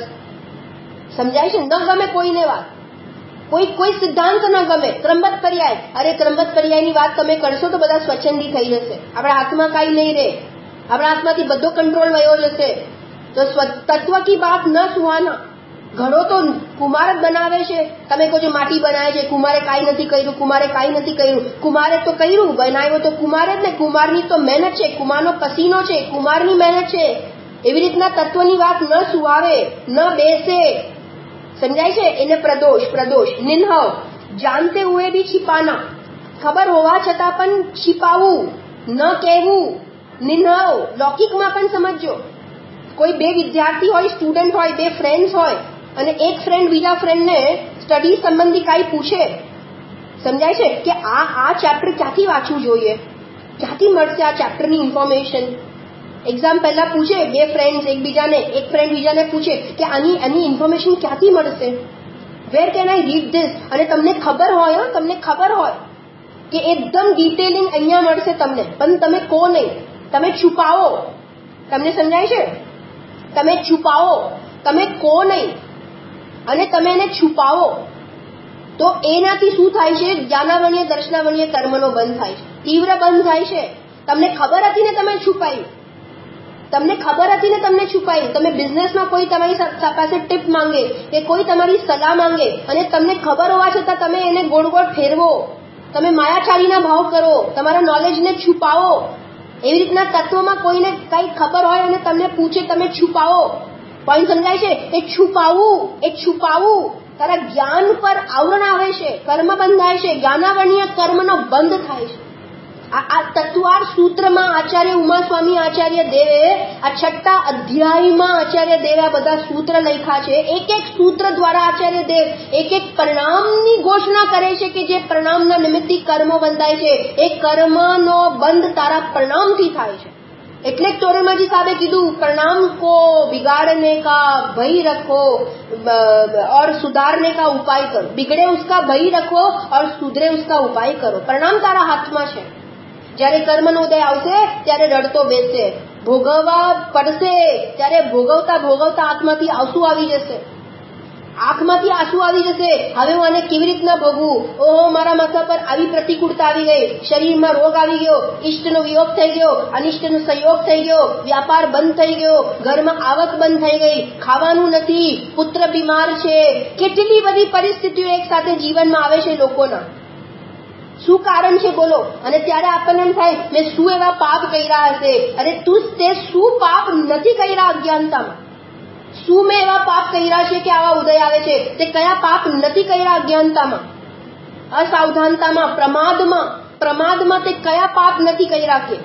સમજાય છે? ન ગમે કોઈને વાત, કોઈ કોઈ સિદ્ધાંત ન ગમે. ક્રમબદ્ધ પર્યાય, અરે ક્રમબદ્ધ પર્યાયની વાત તમે કરશો તો બધા સ્વચ્છંદી થઈ જશે. આપણા હાથમાં કાંઈ નહીં રહે. આપણા હાથમાંથી બધો કંટ્રોલ વયો જશે. તો તત્વ કી બાત ન સુહાના. ઘડો તો કુમાર જ બનાવે છે. તમે કહો છો માટી બનાવે છે, કુમારે કાંઈ નથી કર્યું, કુમારે કાંઈ નથી કર્યું. કુમારે તો કર્યું, બનાવ્યો તો કુમાર જ ને. કુમારની તો મહેનત છે, કુમારનો પસીનો છે, કુમારની મહેનત છે. એવી રીતના તત્વની વાત ન સુહાવે, ન બેસે. સમજાય છે? એને પ્રદોષ. પ્રદોષ નિન્હવ. જાનતે હુએ ભી छिपाना. ખબર હોવા છતાં પણ छिपाવું, ન કહેવું. નિન્હવ. લૌકિકમાં પણ સમજો. કોઈ બે વિદ્યાર્થી હોય, સ્ટુડન્ટ હોય, બે ફ્રેન્ડ્સ હોય અને એક ફ્રેન્ડ બીજા ફ્રેન્ડને સ્ટડી સંબંધી કાંઈ પૂછે. સમજાય છે? કે આ આ ચેપ્ટર ક્યાંથી વાંચવું જોઈએ, ક્યાંથી મળશે આ ચેપ્ટરની ઇન્ફોર્મેશન. એક્ઝામ પહેલા પૂછે બે ફ્રેન્ડ્સ એકબીજાને, એક ફ્રેન્ડ બીજાને પૂછે કે આની આની ઇન્ફોર્મેશન ક્યાંથી મળશે, where can I read this. અને તમને ખબર હોય, હા તમને ખબર હોય કે એકદમ ડિટેલિંગ અહીંયા મળશે તમને, પણ તમે કહો નહીં, તમે છુપાવો. તમને સમજાય છે? તમે છુપાવો, તમે કહો નહીં અને તમે એને છુપાવો તો એનાથી શું થાય છે? જ્ઞાનાવર્ણીય દર્શનાવર્ણીય કર્મનો બંધ થાય છે, તીવ્ર બંધ થાય છે. તમને ખબર હતી ને તમે છુપાયું, તમને ખબર હતી ને તમને છુપાયું. તમે બિઝનેસમાં કોઈ તમારી પાસે ટિપ માંગે કે કોઈ તમારી સલાહ માંગે અને તમને ખબર હોવા છતાં તમે એને ગોળ ગોળ ફેરવો, તમે માયાચારીના ભાવ કરો, તમારા નોલેજને છુપાવો. એવી રીતના તત્વમાં કોઈને કઈ ખબર હોય અને તમને પૂછે, તમે છુપાવો. પોઈન્ટ સમજાય છે? એ છુપાવું, એ છુપાવું તારા જ્ઞાન પર આવરણ આવે છે, કર્મ બંધાય છે, જ્ઞાનાવર્ણીય કર્મનો બંધ થાય છે. આ તત્વાર સૂત્રમાં આચાર્ય ઉમાસ્વામી આચાર્ય દેવે આ છઠ્ઠા અધ્યાયમાં આચાર્ય દેવે આ બધા સૂત્ર લખ્યા છે. એક એક સૂત્ર દ્વારા આચાર્ય દેવ એક એક પરિણામની ઘોષણા કરે છે કે જે પરિણામના નિમિત્તે કર્મો બંધાય છે એ કર્મનો બંધ તારા પરિણામથી થાય છે. એટલે જ તોરણમાજી સાહેબે કીધું परिणाम को बिगाड़ने का भय रखो और सुधारने का उपाय करो. बिगड़े उसका भय रखो और सुधरे उसका उपाय करो. परिणाम तारा हाથમાં છે. જ્યારે કર્મનો ઉદય આવશે ત્યારે રડતો બેસશે, ભોગવવા પડશે ત્યારે ભોગવતા ભોગવતા આંખમાંથી આંસુ આવી જશે, આંખમાંથી આંસુ આવી જશે. હવે હું આને કેવી રીતના ભોગવું? ઓહો, મારા માથા પર આવી પ્રતિકૂળતા આવી ગઈ, શરીરમાં રોગ આવી ગયો, ઈષ્ટનો વિયોગ થઈ ગયો, અનિષ્ટનો સંયોગ થઈ ગયો, વ્યાપાર બંધ થઈ ગયો, ઘરમાં આવક બંધ થઈ ગઈ, ખાવાનું નથી, પુત્ર બીમાર છે. કેટલી બધી પરિસ્થિતિઓ એક સાથે જીવનમાં આવે છે લોકોના. શું કારણ છે બોલો? અને ત્યારે આપણને એમ થાય મેં શું એવા પાપ કર્યા હશે? અરે તું તે શું પાપ નથી કર્યા અજ્ઞાનતામાં? શું મેં એવા પાપ કર્યા છે કે આવા ઉદય આવે છે? તે કયા પાપ નથી કર્યા અજ્ઞાનતામાં, અસાવધાનતામાં, પ્રમાદમાં? પ્રમાદમાં તે કયા પાપ નથી કર્યા? કે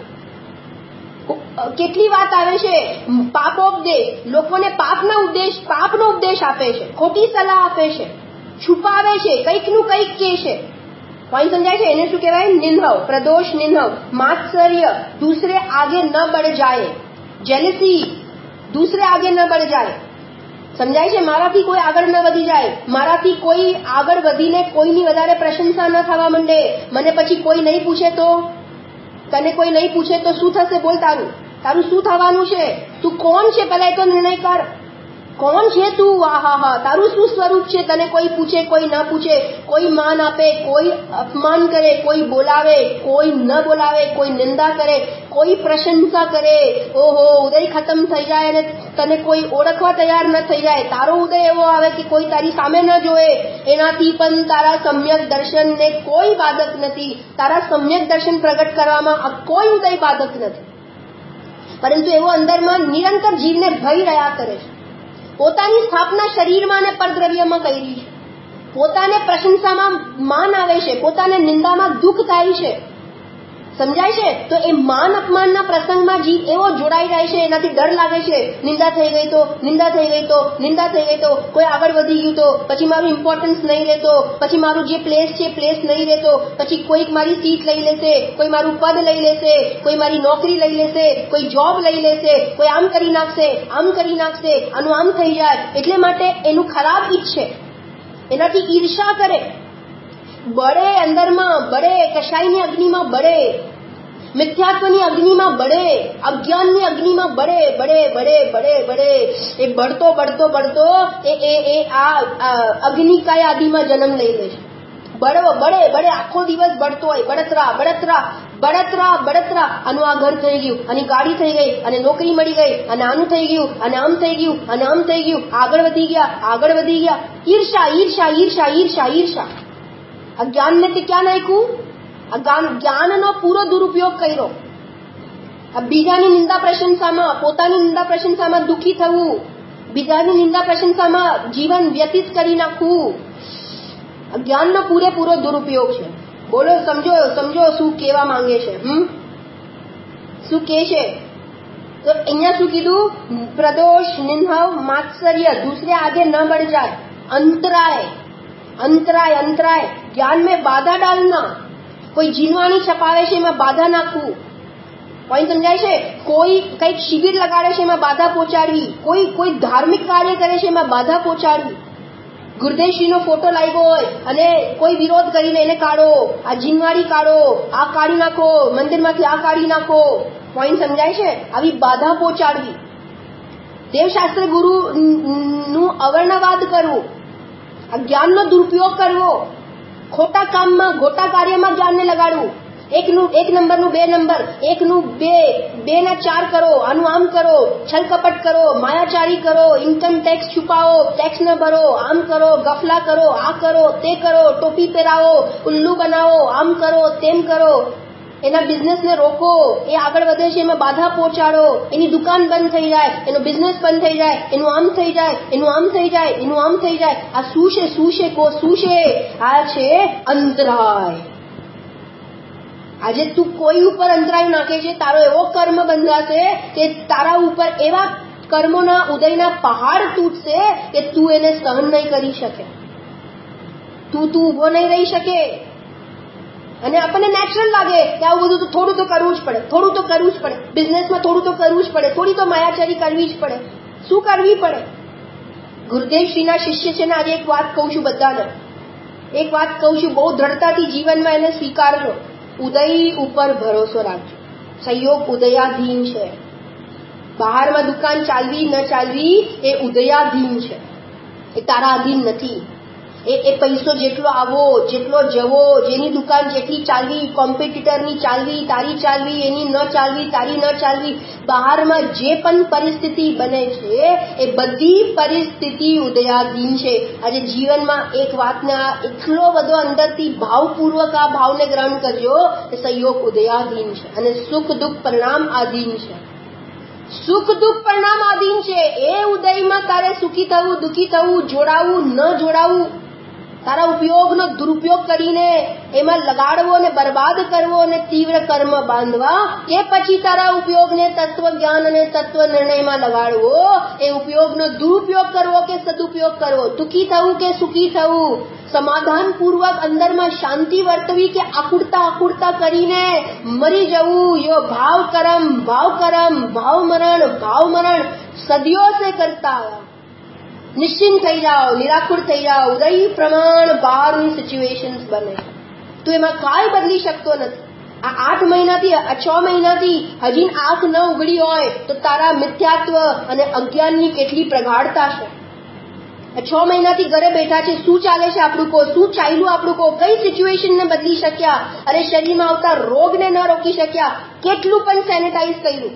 કેટલી વાત આવે છે પાપોપદેશ, લોકોને પાપના ઉપદેશ પાપનો ઉપદેશ આપે છે, ખોટી સલાહ આપે છે, છુપાવે છે, કંઈકનું કંઈક કહે છે. પોઈન્ટ સમજાય છે? એને શું કહેવાય? નિન્હવ, પ્રદોષ નિન્હવ, માત્સર્ય, दूसरे आगे न बढ़ जाए, जेलसी, दूसरे आगे न बढ़ जाए. સમજાય છે? મારાથી કોઈ આગળ ન વધી જાય, મારાથી કોઈ આગળ વધીને કોઈની વધારે પ્રશંસા ન થવા માંડે. મને પછી કોઈ નહીં પૂછે તો, તને કોઈ નહીં પૂછે તો શું થશે? બોલ, તારું તારું શું થવાનું છે? તું કોણ છે? પહેલા એ તો નિર્ણય કર. કોણ છે તું? આહા હા, તારું શું સ્વરૂપ છે? તને કોઈ પૂછે, કોઈ ના પૂછે, કોઈ માન આપે, કોઈ અપમાન કરે, કોઈ બોલાવે, કોઈ ન બોલાવે, કોઈ નિંદા કરે, કોઈ પ્રશંસા કરે. ઓહો, ઉદય ખતમ થઈ જાય અને તને કોઈ ઓળખવા તૈયાર ન થઈ જાય. તારો ઉદય એવો આવે કે કોઈ તારી સામે ન જોવે, એનાથી પણ તારા સમ્યક દર્શનને કોઈ બાધક નથી. તારા સમ્યક દર્શન પ્રગટ કરવામાં કોઈ ઉદય બાધક નથી. પરંતુ એવો અંદરમાં નિરંતર જીવને ભય રહ્યા કરે છે. પોતાની સ્થાપના શરીરમાં અને પરદ્રવ્યમાં કરી છે, પોતાને પ્રશંસામાં માન આવે છે, પોતાને નિંદામાં દુઃખ થાય છે. સમજાય છે? તો એ માન અપમાનના પ્રસંગમાં જીવ એવો જોડાઈ જાય છે, એનાથી ડર લાગે છે. નિંદા થઈ ગઈ તો, નિંદા થઈ ગઈ તો, નિંદા થઈ ગઈ તો, કોઈ આગળ વધી ગયું તો, પછી મારું ઇમ્પોર્ટન્સ નહીં રહેતો, પછી મારું જે પ્લેસ છે પ્લેસ નહીં રહેતો, પછી કોઈક મારી સીટ લઈ લેશે, કોઈ મારું પદ લઈ લેશે, કોઈ મારી નોકરી લઈ લેશે, કોઈ જોબ લઈ લેશે, કોઈ આમ કરી નાખશે, આમ કરી નાખશે, આનું આમ થઈ જાય. એટલે માટે એનું ખરાબ ઈચ્છે, એનાથી ઈર્ષા કરે, બળે, અંદરમાં બળે, કશાયની અગ્નિમાં બળે, મિથ્યાત્વની અગ્નિમાં બળે, અજ્ઞાનની અગ્નિમાં બળે, બળે, બળે, બળે, બળે. એ બળતો બળતો બળતો એ એ એ આ અગ્નિકાય આદિમાં જન્મ લઈ લે છે. બળવો, બળે, બળે, આખો દિવસ બળતો હોય, બળતરા, બળતરા, બળતરા, બળતરા. આનું આ ઘર થઈ ગયું, આની ગાડી થઈ ગઈ, અને નોકરી મળી ગઈ, અને આનું થઈ ગયું, અને આમ થઈ ગયું, અને આમ થઈ ગયું, આગળ વધી ગયા, આગળ વધી ગયા. ઈર્ષા, ઈર્ષા, ઈર્ષા, ઈર્ષા, ઈર્ષા. આ જ્ઞાનને તે ક્યાં નાખ્યું? આ જ્ઞાનનો પૂરો દુરુપયોગ કર્યો. આ બીજાની નિંદા પ્રશંસામાં, પોતાની નિંદા પ્રશંસામાં દુઃખી થવું, બીજાની નિંદા પ્રશંસામાં જીવન વ્યતીત કરી નાખવું, આ જ્ઞાનનો પૂરેપૂરો દુરુપયોગ છે. બોલો, સમજો, સમજો શું કહેવા માંગે છે. હમ શું કહે છે? તો અહીંયા શું કીધું? પ્રદોષ, નિન્હવ, માત્સર્ય, दूसरे आगे न बढ़ जाए, अंतराय, अंतराय, अंतराय. ज्ञान में बाधा डालना, કોઈ જીનવાણી છપાવે છે એમાં બાધા નાખવું. પોઈન્ટ સમજાય છે? કોઈ કંઈક શિબિર લગાડે છે એમાં બાધા પહોંચાડવી, કોઈ કોઈ ધાર્મિક કાર્ય કરે છે એમાં બાધા પહોંચાડવી. ગુરુદેવશ્રીનો ફોટો લાગ્યો હોય અને કોઈ વિરોધ કરીને એને કાઢો, આ જીનવાણી કાઢો, આ કાઢી નાખો, મંદિરમાંથી આ કાઢી નાખો. પોઈન્ટ સમજાય છે? આવી બાધા પહોંચાડવી, દેવશાસ્ત્ર ગુરુ નું અવર્ણવાદ કરવું, આ જ્ઞાનનો દુરુપયોગ કરવો, ખોટા કામમાં, ખોટા કાર્યમાં જ્ઞાનને લગાડવું. એકનું એક નંબરનું બે નંબર, એકનું બે, બે ના ચાર કરો, આનું આમ કરો, છલ કપટ કરો, માયાચારી કરો, ઇન્કમ ટેક્સ છુપાવો, ટેક્સ ન ભરો, આમ કરો, ગફલા કરો, આ કરો, તે કરો, ટોપી પહેરાવો, ઉલ્લુ બનાવો, આમ કરો, તેમ કરો. એના બિઝનેસને રોકો, એ આગળ વધે છે એમાં બાધા પહોંચાડો, એની દુકાન બંધ થઈ જાય, એનો બિઝનેસ બંધ થઈ જાય, એનું આમ થઈ જાય, એનું આમ થઈ જાય, એનું આમ થઈ જાય. આ શું છે? શું છે? કો શું છે? આ છે અંતરાય. આજે તું કોઈ ઉપર અંતરાય નાખે છે, તારો એવો કર્મ બંધાશે કે તારા ઉપર એવા કર્મોના ઉદયના પહાડ તૂટશે કે તું એને સહન નહીં કરી શકે, તું તું ઉભો નહીં રહી શકે. અને આપણને નેચરલ લાગે કે આવું બધું તો થોડું તો કરવું જ પડે, થોડું તો કરવું જ પડે, બિઝનેસમાં થોડું તો કરવું જ પડે, થોડી તો માયાચારી કરવી જ પડે. શું કરવી પડે? ગુરુદેવ શ્રીના શિષ્ય છે ને, આજે એક વાત કહું છું બધાને, એક વાત કહું છું, બહુ દ્રઢતાથી જીવનમાં એને સ્વીકારજો. ઉદય ઉપર ભરોસો રાખજો. સંયોગ ઉદયાધીન છે. બહારમાં દુકાન ચાલવી ન ચાલવી એ ઉદયાધીન છે, એ તારા અધીન નથી. એ એ પૈસો જેટલો આવો, જેટલો જવો, જેની દુકાન જેટલી ચાલવી, કોમ્પિટિટરની ચાલવી, તારી ચાલવી, એની ન ચાલવી, તારી ન ચાલવી, બહારમાં જે પણ પરિસ્થિતિ બને છે એ બધી પરિસ્થિતિ ઉદયાધીન છે. આજે જીવનમાં એક વાતના એટલો બધો અંદરથી ભાવપૂર્વક આ ભાવને ગ્રહણ કરજો કે સંયોગ ઉદયાધીન છે અને સુખ દુઃખ પરિણામ આધીન છે. સુખ દુઃખ પરિણામ આધીન છે. એ ઉદયમાં તારે સુખી થવું, દુઃખી થવું, જોડાવું, ન જોડાવું, તારા ઉપયોગનો દુરુપયોગ કરીને એમાં લગાડવો અને બરબાદ કરવો અને તીવ્ર કર્મ બાંધવા, કે પછી તારા ઉપયોગને તત્વ જ્ઞાન અને તત્વ નિર્ણયમાં લગાડવો, એ ઉપયોગનો દુરુપયોગ કરવો કે સદુપયોગ કરવો, દુઃખી થવું કે સુખી થવું, સમાધાન પૂર્વક અંદરમાં શાંતિ વર્તવી કે આકુરતા આકુરતા કરીને મરી જવું. યો ભાવ કરમ, ભાવ કરમ, ભાવ મરણ, ભાવ મરણ સદીઓ સે કરતા આયા. નિશ્ચિંત થઈ જાઓ, નિરાકુર થઈ જાઓ. ઉદય પ્રમાણ બહારની સિચ્યુએશન્સ બને તો એમાં કાંઈ બદલી શકતો નથી. આ આઠ મહિનાથી છ મહિનાથી હજી આંખ ન ઉગડી હોય તો તારા મિથ્યાત્વ અને અજ્ઞાનની કેટલી પ્રગાઢતા છે. છ મહિનાથી ઘરે બેઠા છે, શું ચાલે છે આપણું કો, શું ચાલ્યું આપણું કો, કઈ સિચ્યુએશનને બદલી શક્યા, અરે શરીરમાં આવતા રોગને ન રોકી શક્યા, કેટલું પણ સેનેટાઈઝ કર્યું,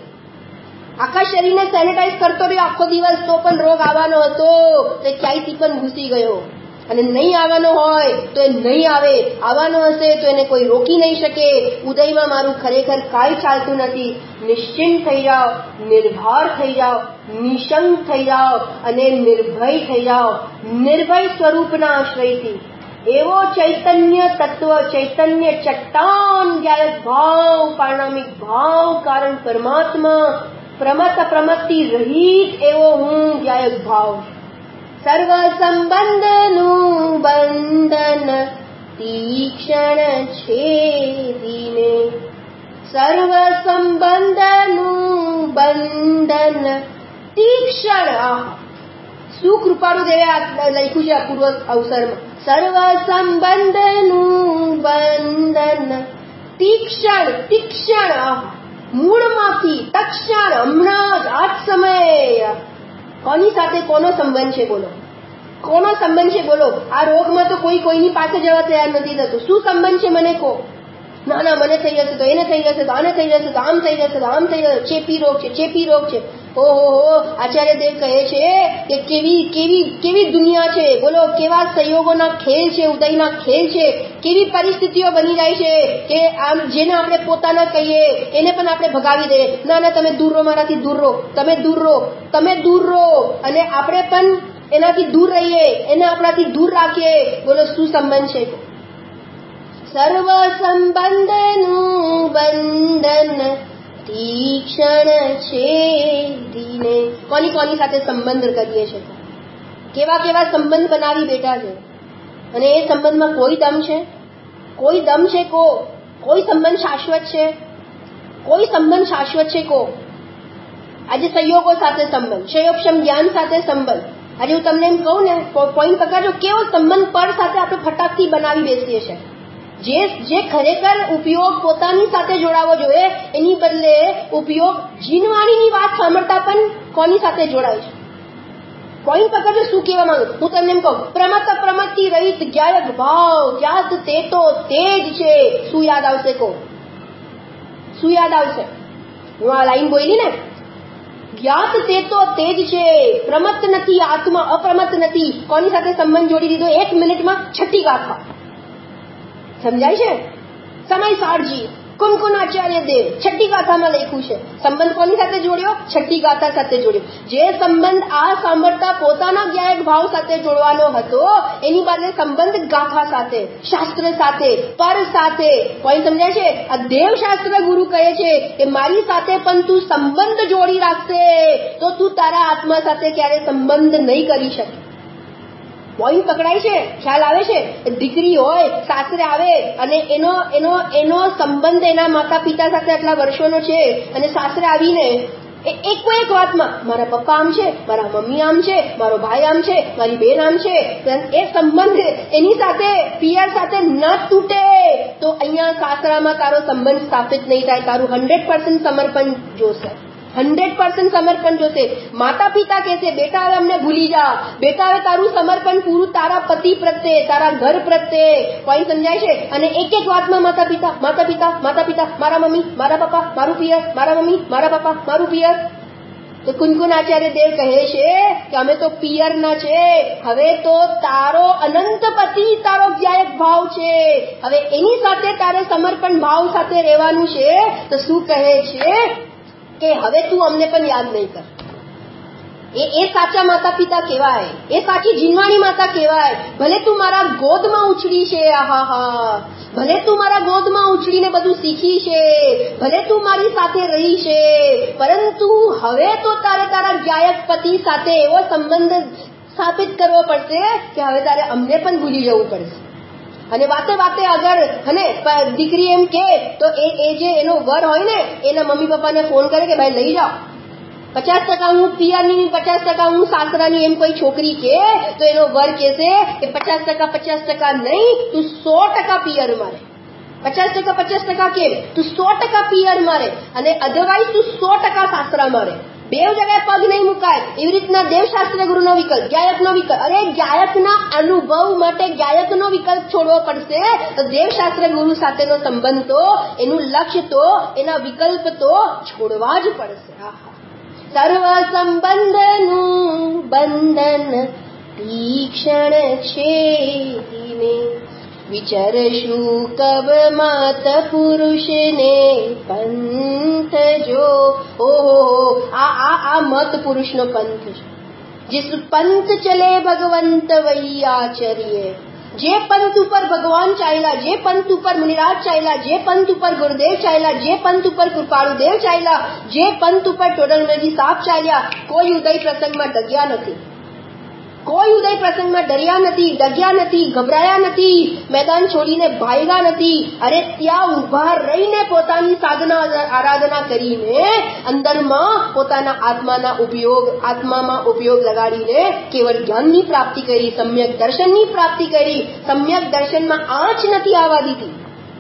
આખા શરીરને સેનેટાઈઝ કરતો રહ્યો આખો દિવસ, તો પણ રોગ આવવાનો હતો તો ક્યાંયથી પણ ઘૂસી ગયો. અને નહીં આવવાનો હોય તો એ નહીં આવે, આવવાનો હશે તો એને કોઈ રોકી નહીં શકે. ઉદયમાં મારું ખરેખર કાંઈ ચાલતું નથી. નિશ્ચિંત થઈ જાઓ, નિર્ભર થઈ જાઓ, નિશંક થઈ જાઓ અને નિર્ભય થઈ જાઓ. નિર્ભય સ્વરૂપના આશ્રયથી એવો ચૈતન્ય તત્વ, ચૈતન્ય ચટ્ટાન, જ્ઞાયક ભાવ, પારણામિક ભાવ, કારણ પરમાત્મા, પ્રમત પ્રમતિ રહિત એવો હું જ્ઞાયક ભાવ. સર્વ સંબંધનું બંધન તીક્ષ્ણ છેદીને, સર્વ સંબંધનું બંધન તીક્ષ્ણ. શું કૃપાળુ દેવે લખ્યું છે અપૂર્વ અવસરમાં. સર્વ સંબંધનું બંધન તીક્ષ્ણ, તીક્ષ્ણ મૂળમાંથી, તક્ષણ, હમણાં જ, આ જ સમય. કોની સાથે કોનો સંબંધ છે બોલો? કોનો સંબંધ છે બોલો? આ રોગમાં તો કોઈ કોઈની પાસે જવા તૈયાર નથી થતું. શું સંબંધ છે મને કહો? ના ના મને થઈ જશે તો એને થઈ જશે તો આને થઈ જશે તો આમ થઈ જશે તો આમ થઈ જશે. ચેપી રોગ છે, ચેપી રોગ છે. ઓહો હો, આચાર્ય દેવ કહે છે કે કેવી કેવી કેવી દુનિયા છે બોલો, કેવા સંયોગોના ખેલ છે, ઉદયના ખેલ છે, કેવી પરિસ્થિતિઓ બની જાય છે કે આમ જેને આપણે પોતાના કહીએ એને પણ આપણે ભગાવી દઈએ. ના ના તમે દૂર રહો, મારાથી દૂર રહો, તમે દૂર રહો, તમે દૂર રહો, અને આપણે પણ એનાથી દૂર રહીએ, એને આપણાથી દૂર રાખીએ. બોલો શું સંબંધ છે? સર્વ સંબંધનું બંધન તીક્ષ્ણ છેદીને. કોની કોની સાથે સંબંધ કરીએ છીએ? કેવા કેવા સંબંધ બનાવી બેઠા છે, અને એ સંબંધમાં કોઈ દમ છે? કોઈ દમ છે કો? કોઈ સંબંધ શાશ્વત છે? કોઈ સંબંધ શાશ્વત છે કો? આજે સંયોગો સાથે સંબંધ, સંયોગક્ષમ જ્ઞાન સાથે સંબંધ. આજે હું તમને એમ કહું ને, પોઈન્ટ પકડજો, કેવો સંબંધ પર સાથે આપણે ફટાકથી બનાવી બેસીએ છીએ. જે જે ખરેખર ઉપયોગ પોતાની સાથે જોડાવો જોઈએ એની બદલે ઉપયોગ જીનવાણીની વાત સાંભળતા પણ કોની સાથે જોડાય છે? પોઈન્ટ પકડજો શું કહેવા માંગુ. હું તમને એમ કહું, પ્રમત પ્રમતિ રહિત જ્ઞાયક ભાવ, જ્ઞાત તે તો તે જ છે. શું યાદ આવશે કહો? શું યાદ આવશે? હું આ લાઈન બોલી ને, જ્ઞાત તે તો તે જ છે, પ્રમત નથી, આત્મા અપ્રમત નથી. કોની સાથે સંબંધ જોડી દીધો? એક મિનિટમાં છઠ્ઠી ગાથા સમજાય છે? સમય સારજી કુનકુન આચાર્ય દેવ છઠ્ઠી ગાથામાં લખ્યું છે. સંબંધ કોની સાથે જોડ્યો? છઠ્ઠી ગાથા સાથે જોડ્યો. જે સંબંધ આ સાંભળતા પોતાના જ્ઞાયક ભાવ સાથે જોડવાનો હતો એની બદલે સંબંધ ગાથા સાથે, શાસ્ત્ર સાથે, પર સાથે. કોઈ સમજાય છે? આ દેવશાસ્ત્ર ગુરુ કહે છે કે મારી સાથે પણ તું સંબંધ જોડી રાખશે તો તું તારા આત્મા સાથે ક્યારે સંબંધ નહીં કરી શકે. પોઈન્ટ પકડાય છે? ખ્યાલ આવે છે? દીકરી હોય સાસરે આવે અને એનો એનો એનો સંબંધ એના માતા પિતા સાથે આટલા વર્ષોનો છે અને સાસરે આવીને એક એક વાતમાં મારા પપ્પા આમ છે, મારા મમ્મી આમ છે, મારો ભાઈ આમ છે, મારી બેન આમ છે, એ સંબંધ એની સાથે પિયર સાથે ન તૂટે તો અહીંયા સાસરામાં તારો સંબંધ સ્થાપિત નહીં થાય. તારું હંડ્રેડ પર્સન્ટ સમર્પણ જોશે, હંડ્રેડ પર્સન્ટ સમર્પણ જોશે. માતા પિતા કહેશે બેટા હવે અમને ભૂલી જા, બેટા હવે તારું સમર્પણ પૂરું તારા પતિ પ્રત્યે, તારા ઘર પ્રત્યે. કોઈ સમજાય છે? અને એક એક વાતમાં માતા પિતા માતા પિતા માતા પિતા મારા મમ્મી મારા પપ્પા મારું પિયર, મારા મમ્મી મારા પપ્પા મારું પિયર. તો કુનકુન આચાર્ય દેવ કહે છે કે અમે તો પિયર ના છે, હવે તો તારો અનંત પતિ તારો જ્ઞાયક ભાવ છે, હવે એની સાથે તારે સમર્પણ ભાવ સાથે રહેવાનું છે. તો શું કહે છે કે હવે તું અમને પણ યાદ નહીં કર. એ એ સાચા માતા પિતા કહેવાય, એ સાચી જીનવાણી માતા કહેવાય. ભલે તું મારા ગોદમાં ઉછળી છે, આહા હા, ભલે તું મારા ગોદમાં ઉછળીને બધું શીખી છે, ભલે તું મારી સાથે રહી છે, પરંતુ હવે તો તારે તારા જ્ઞાયક પતિ સાથે એવો સંબંધ સ્થાપિત કરવો પડશે કે હવે તારે અમને પણ ભૂલી જવું પડશે. અને વાતે વાતે અગર હને દીકરી એમ કે તો એ એ જે એનો વર હોય ને એના મમ્મી પપ્પાને ફોન કરે કે ભાઈ લઈ જાઓ, પચાસ ટકા હું પિયરની, પચાસ ટકા હું સાસરાની, એમ કોઈ છોકરી કે તો એનો વર કહેશે કે પચાસ ટકા પચાસ ટકા નહીં, તું સો ટકા પિયર મારે. પચાસ ટકા પચાસ ટકા કેમ? તું સો ટકા પિયર મારે અને અધરવાઇઝ તું સો ટકા સાસરા મારે. બે જગ્યાએ પગ નહીં મુકાય. એવી રીતના દેવશાસ્ત્ર ગુરુનો વિકલ્પ, ગાયકનો વિકલ્પ. અરે ગાયકના અનુભવ માટે ગાયકનો વિકલ્પ છોડવો પડશે. તો દેવશાસ્ત્ર ગુરુ સાથેનો સંબંધ તો, એનું લક્ષ્ય તો, એના વિકલ્પ તો છોડવા જ પડશે. સર્વ સંબંધનું બંધન તીક્ષણ છે, વિચરશું કબ માત પુરુષને પંથ જો. ઓહો, આ આ આ મત પુરુષનો પંથ છે. जिस पंथ चले भगवंत वही आचर्य. જે પંથ ઉપર ભગવાન ચાલ્યા, જે પંથ ઉપર મુનિરાજ ચાલ્યા, જે પંથ ઉપર ગુરુદેવ ચાલ્યા, જે પંથ ઉપર કૃપાળુદેવ ચાલ્યા, જે પંથ ઉપર ટોડરમલજી સાહેબ ચાલ્યા, કોઈ ઉદય પ્રસંગમાં ડગ્યા નથી, કોઈ ઉદય પ્રસંગમાં ડર્યા નથી, ડગ્યા નથી, ગભરાયા નથી, મેદાન છોડીને ભાગ્યા નથી. અરે ત્યાં ઉભા રહીને પોતાની સાધના આરાધના કરીને અંદરમાં પોતાના આત્માના ઉપયોગ, આત્મામાં ઉપયોગ લગાડીને કેવળ જ્ઞાનની પ્રાપ્તિ કરી, સમ્યક દર્શનની પ્રાપ્તિ કરી. સમ્યક દર્શનમાં આંચ નથી આવવા દીધી.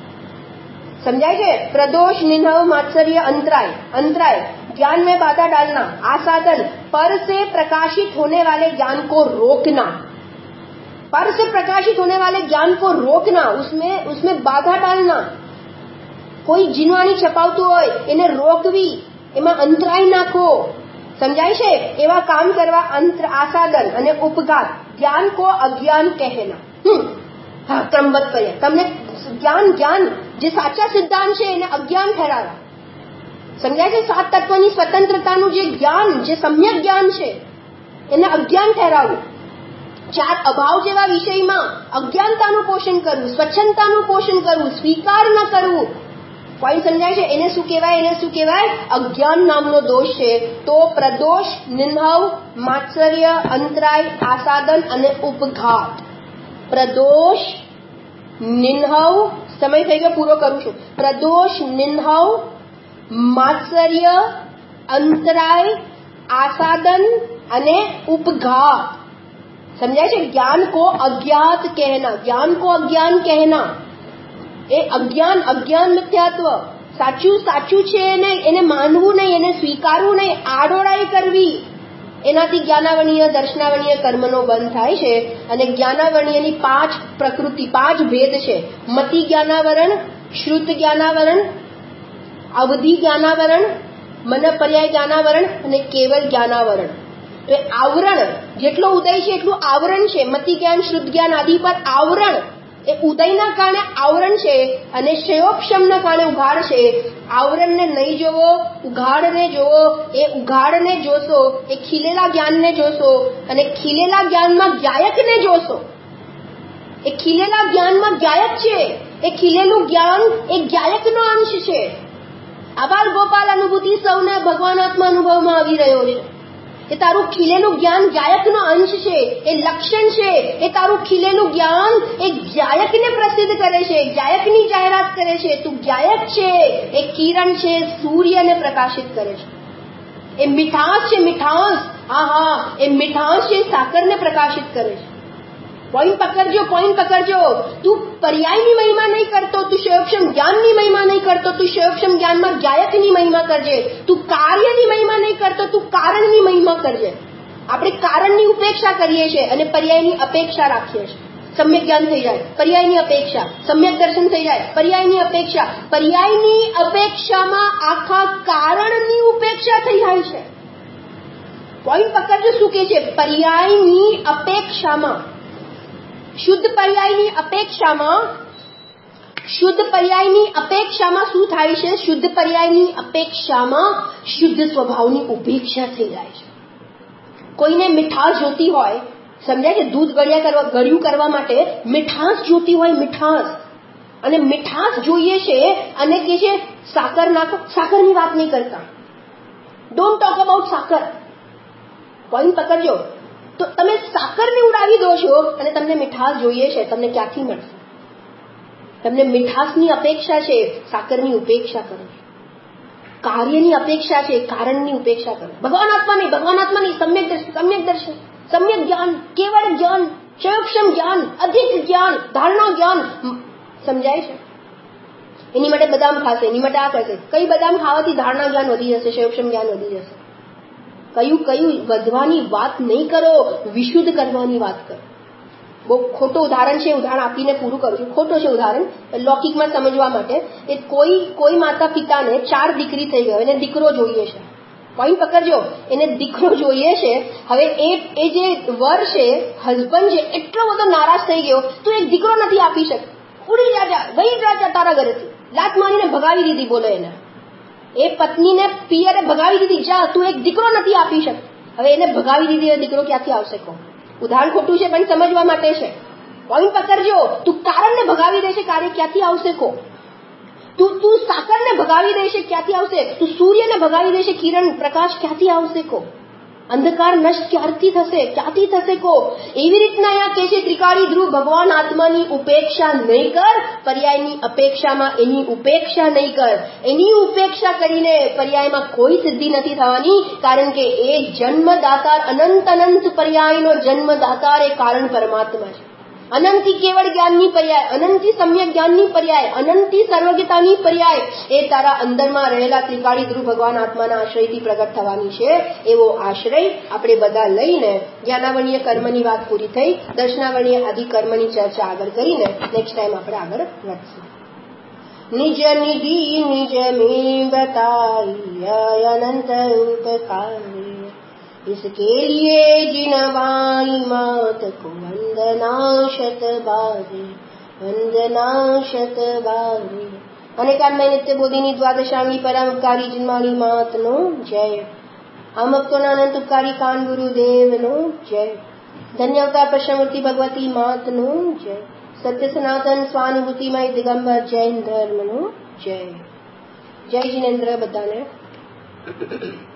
समझाए છે? प्रदोष निन्हव मात्सर्य अंतराय. अंतराय ज्ञान में बाधा डालना, आसादन पर से प्रकाशित होने वाले ज्ञान को रोकना, पर से प्रकाशित होने वाले ज्ञान को रोकना, उसमें उसमें बाधा डालना. કોઈ જીનવાણી છપાવતું હોય એને રોકવી, એમાં અંતરાય નાખો. સમજાય છે? એવા કામ કરવા અંતર, આસાદન અને ઉપઘાત. જ્ઞાન કો અજ્ઞાન કહેના. હમ હા, ક્રમબદ્ધ કર્યા. તમને જ્ઞાન જ્ઞાન જે સાચા સિદ્ધાંત છે એને અજ્ઞાન ઠરાવવા. સમજાય છે? સાત તત્વની સ્વતંત્રતાનું જે જ્ઞાન, જે સમ્યક જ્ઞાન છે એને અજ્ઞાન ઠરાવવું. ચાર અભાવ જેવા વિષયમાં અજ્ઞાનતાનું પોષણ કરવું, સ્વચ્છંદતાનું પોષણ કરવું, સ્વીકાર ન કરવું. કોઈ સમજાય છે? એને શું કહેવાય? એને શું કહેવાય? અજ્ઞાન નામનો દોષ છે. તો પ્રદોષ, નિન્હવ, માત્સર્ય, અંતરાય, આસાદન અને ઉપઘાત. પ્રદોષ, નિન્હવ, સમય થઈ ગયો, પૂરો કરું છું. પ્રદોષ, નિન્હવ, માત્સર્ય, અંતરાય, આસાદન અને ઉપઘાત. समझाए છે? ज्ञान को अज्ञात कहना, ज्ञान को अज्ञान कहना. એ અજ્ઞાન, અજ્ઞાન મિથ્યાત્વ, સાચું સાચું છે એને એને માનવું નહીં, એને સ્વીકારવું નહીં, આડોડાઈ કરવી. એનાથી જ્ઞાનાવર્ણીય, દર્શનાવર્ણીય કર્મનો બંધ થાય છે. અને જ્ઞાનાવર્ણીયની પાંચ પ્રકૃતિ, પાંચ ભેદ છે. મતિ જ્ઞાનાવરણ, શ્રુત જ્ઞાનાવરણ, અવધિ જ્ઞાનાવરણ, મન પર્યાય જ્ઞાનાવરણ અને કેવલ જ્ઞાનાવરણ. તો આવરણ જેટલો ઉદય છે એટલું આવરણ છે. મતિ જ્ઞાન, શ્રુત જ્ઞાન આદિ પર આવરણ. એ ઉદયના કારણે આવરણ છે અને ક્ષયોક્ષમના કારણે ઉઘાડ છે. આવરણને નહીં જોવો, ઉઘાડને જોવો. એ ઉઘાડને જોશો, એ ખીલેલા જ્ઞાનને જોશો અને ખીલેલા જ્ઞાનમાં ગાયકને જોશો. એ ખીલેલા જ્ઞાનમાં ગાયક છે. એ ખીલેલું જ્ઞાન એ ગાયકનો અંશ છે. આબાલ ગોપાલ અનુભૂતિ સૌને ભગવાન આત્મા અનુભવમાં આવી રહ્યો છે. એ તારું ખીલેલું જ્ઞાન ગાયકનો અંશ છે, એ લક્ષણ છે. એ તારું ખીલેલું જ્ઞાન એ ગાયકને પ્રસિદ્ધ કરે છે, ગાયકની જાહેરાત કરે છે. તું ગાયક છે. એ કિરણ છે, સૂર્યને પ્રકાશિત કરે છે. એ મીઠાશ છે, મીઠાશ. હા હા એ મીઠાશ છે, સાકરને પ્રકાશિત કરે છે. પોઈન્ટ પકડજો, પોઈન્ટ પકડજો. તું પર્યાયની મહિમા નહીં કરતો, તું ક્ષયોક્ષમ જ્ઞાનની મહિમા નહીં કરતો, તું ક્ષયોક્ષમ જ્ઞાનમાં ગાયકની મહિમા કરજે. તું કાર્યની મહિમા નહીં કરતો, તું કારણની મહિમા કરજે. આપણે કારણની ઉપેક્ષા કરીએ છીએ અને પર્યાયની અપેક્ષા રાખીએ છીએ. સમ્યક જ્ઞાન થઈ જાય, પર્યાયની અપેક્ષા. સમ્યક દર્શન થઈ જાય, પર્યાયની અપેક્ષા. પર્યાયની અપેક્ષામાં આખા કારણની ઉપેક્ષા થઈ જાય છે. પોઈન્ટ પકડજો શું કે છે. પર્યાયની અપેક્ષામાં, શુદ્ધ પર્યાયની અપેક્ષામાં, શુદ્ધ પર્યાયની અપેક્ષામાં શું થાય છે? શુદ્ધ પર્યાયની અપેક્ષામાં શુદ્ધ સ્વભાવની ઉપેક્ષા થઈ જાય છે. કોઈને મીઠાશ જોતી હોય, સમજાય છે, દૂધ ગળ્યા કરવા ગળ્યું કરવા માટે મીઠાશ જોતી હોય, મીઠાશ. અને મીઠાશ જોઈએ છે અને કે છે સાકર નાખો. સાકરની વાત નહીં કરતા. ડોન્ટ ટોક અબાઉટ સાકર. પોઈન્ટ પકડજો. તો તમે સાકરને ઉડાવી દો છો અને તમને મીઠાશ જોઈએ છે, તમને ક્યાંથી મળશે? તમને મીઠાશની અપેક્ષા છે, સાકરની ઉપેક્ષા કરો. કાર્યની અપેક્ષા છે, કારણની ઉપેક્ષા કરો. ભગવાન આત્મા નહીં, ભગવાન આત્મા નહીં. સમ્યક દર્શન, સમ્યક દર્શન, સમ્યક જ્ઞાન, કેવળ જ્ઞાન, ક્ષયોક્ષમ જ્ઞાન, અધિક જ્ઞાન, ધારણા જ્ઞાન. સમજાય છે? એની માટે બદામ ખાશે, એની માટે આ કરશે. કઈ બદામ ખાવાથી ધારણા જ્ઞાન વધી જશે, ક્ષયોક્ષમ જ્ઞાન વધી જશે? કયું કયું વધવાની વાત નહીં કરો, વિશુદ્ધ કરવાની વાત કરો. બહુ ખોટું ઉદાહરણ છે, ઉદાહરણ આપીને પૂરું કરું છું. ખોટો છે ઉદાહરણ, લૌકિકમાં સમજવા માટે. એ કોઈ કોઈ માતા પિતાને ચાર દીકરી થઈ ગયો, એને દીકરો જોઈએ છે. પોઈન્ટ પકડજો, એને દીકરો જોઈએ છે. હવે એ એ જે વર છે, હસબન્ડ છે, એટલો બધો નારાજ થઈ ગયો, તું એક દીકરો નથી આપી શકતો. ઉડી જા, જા વહી જા તારા ઘરેથી. લાત મારીને ભગાવી દીધી. બોલો એને, એ પત્નીને પિયરે ભગાવી દીધી. જા, તું એક દીકરો નથી આપી શકતો. હવે એને ભગાવી દીધી, દીકરો ક્યાંથી આવશે? કહો. ઉદાહરણ ખોટું છે પણ સમજવા માટે છે. પોઈન્ટ પકડજો. તું કારણને ભગાવી દેશે, કાર્ય ક્યાંથી આવશે? કહો. તું તું સાકરને ભગાવી દેશે, ક્યાંથી આવશે? તું સૂર્યને ભગાવી દેશે, કિરણ પ્રકાશ ક્યાંથી આવશે? કહો. અંધકાર નષ્ટ ક્યારથી થશે? ક્યાંથી થશે? કહો. એવી રીતના અહીંયા કે છે ત્રિકાળી ધ્રુવ, ભગવાન આત્માની ઉપેક્ષા નહીં કર, પર્યાયની અપેક્ષામાં એની ઉપેક્ષા નહીં કર. એની ઉપેક્ષા કરીને પર્યાયમાં કોઈ સિદ્ધિ નથી થવાની, કારણ કે એ જન્મદાતાર, અનંત અનંત પર્યાયનો જન્મદાતાર એ કારણ પરમાત્મા છે. અનંતી કેવળ જ્ઞાનની પર્યાય, અનંતી સમ્યક જ્ઞાનની પર્યાય, અનંતી સર્વજ્ઞતાની પર્યાય એ તારા અંદરમાં રહેલા ત્રિકાળી ધ્રુવ ભગવાન આત્માના આશ્રયથી પ્રગટ થવાની છે. એવો આશ્રય આપણે બધા લઈને જ્ઞાનાવર્ણીય કર્મની વાત પૂરી થઈ. દર્શનાવર્ણીય આદિ કર્મની ચર્ચા આગળ કરીને નેક્સ્ટ ટાઈમ આપણે આગળ વધશું. નિજ નિધિ નિજ में बताई अनंत उपकारी, इसके लिए जिन वाणी मात को वंदना शत बारे, वंदना शत बारे. अनेकान्मय नित्य बोधिनी द्वादशांगी परम उपकारी जिनवाणी मात नो जय. हम भक्तों अनंत उपकारी कान गुरुदेव नो जय. धन्य अवतार प्रश्नमूर्ति भगवती मात नो जय. सत्य सनातन स्वानुभूतिमय दिगंबर जैन धर्म नो जय. जय जिनेन्द्र बधाने.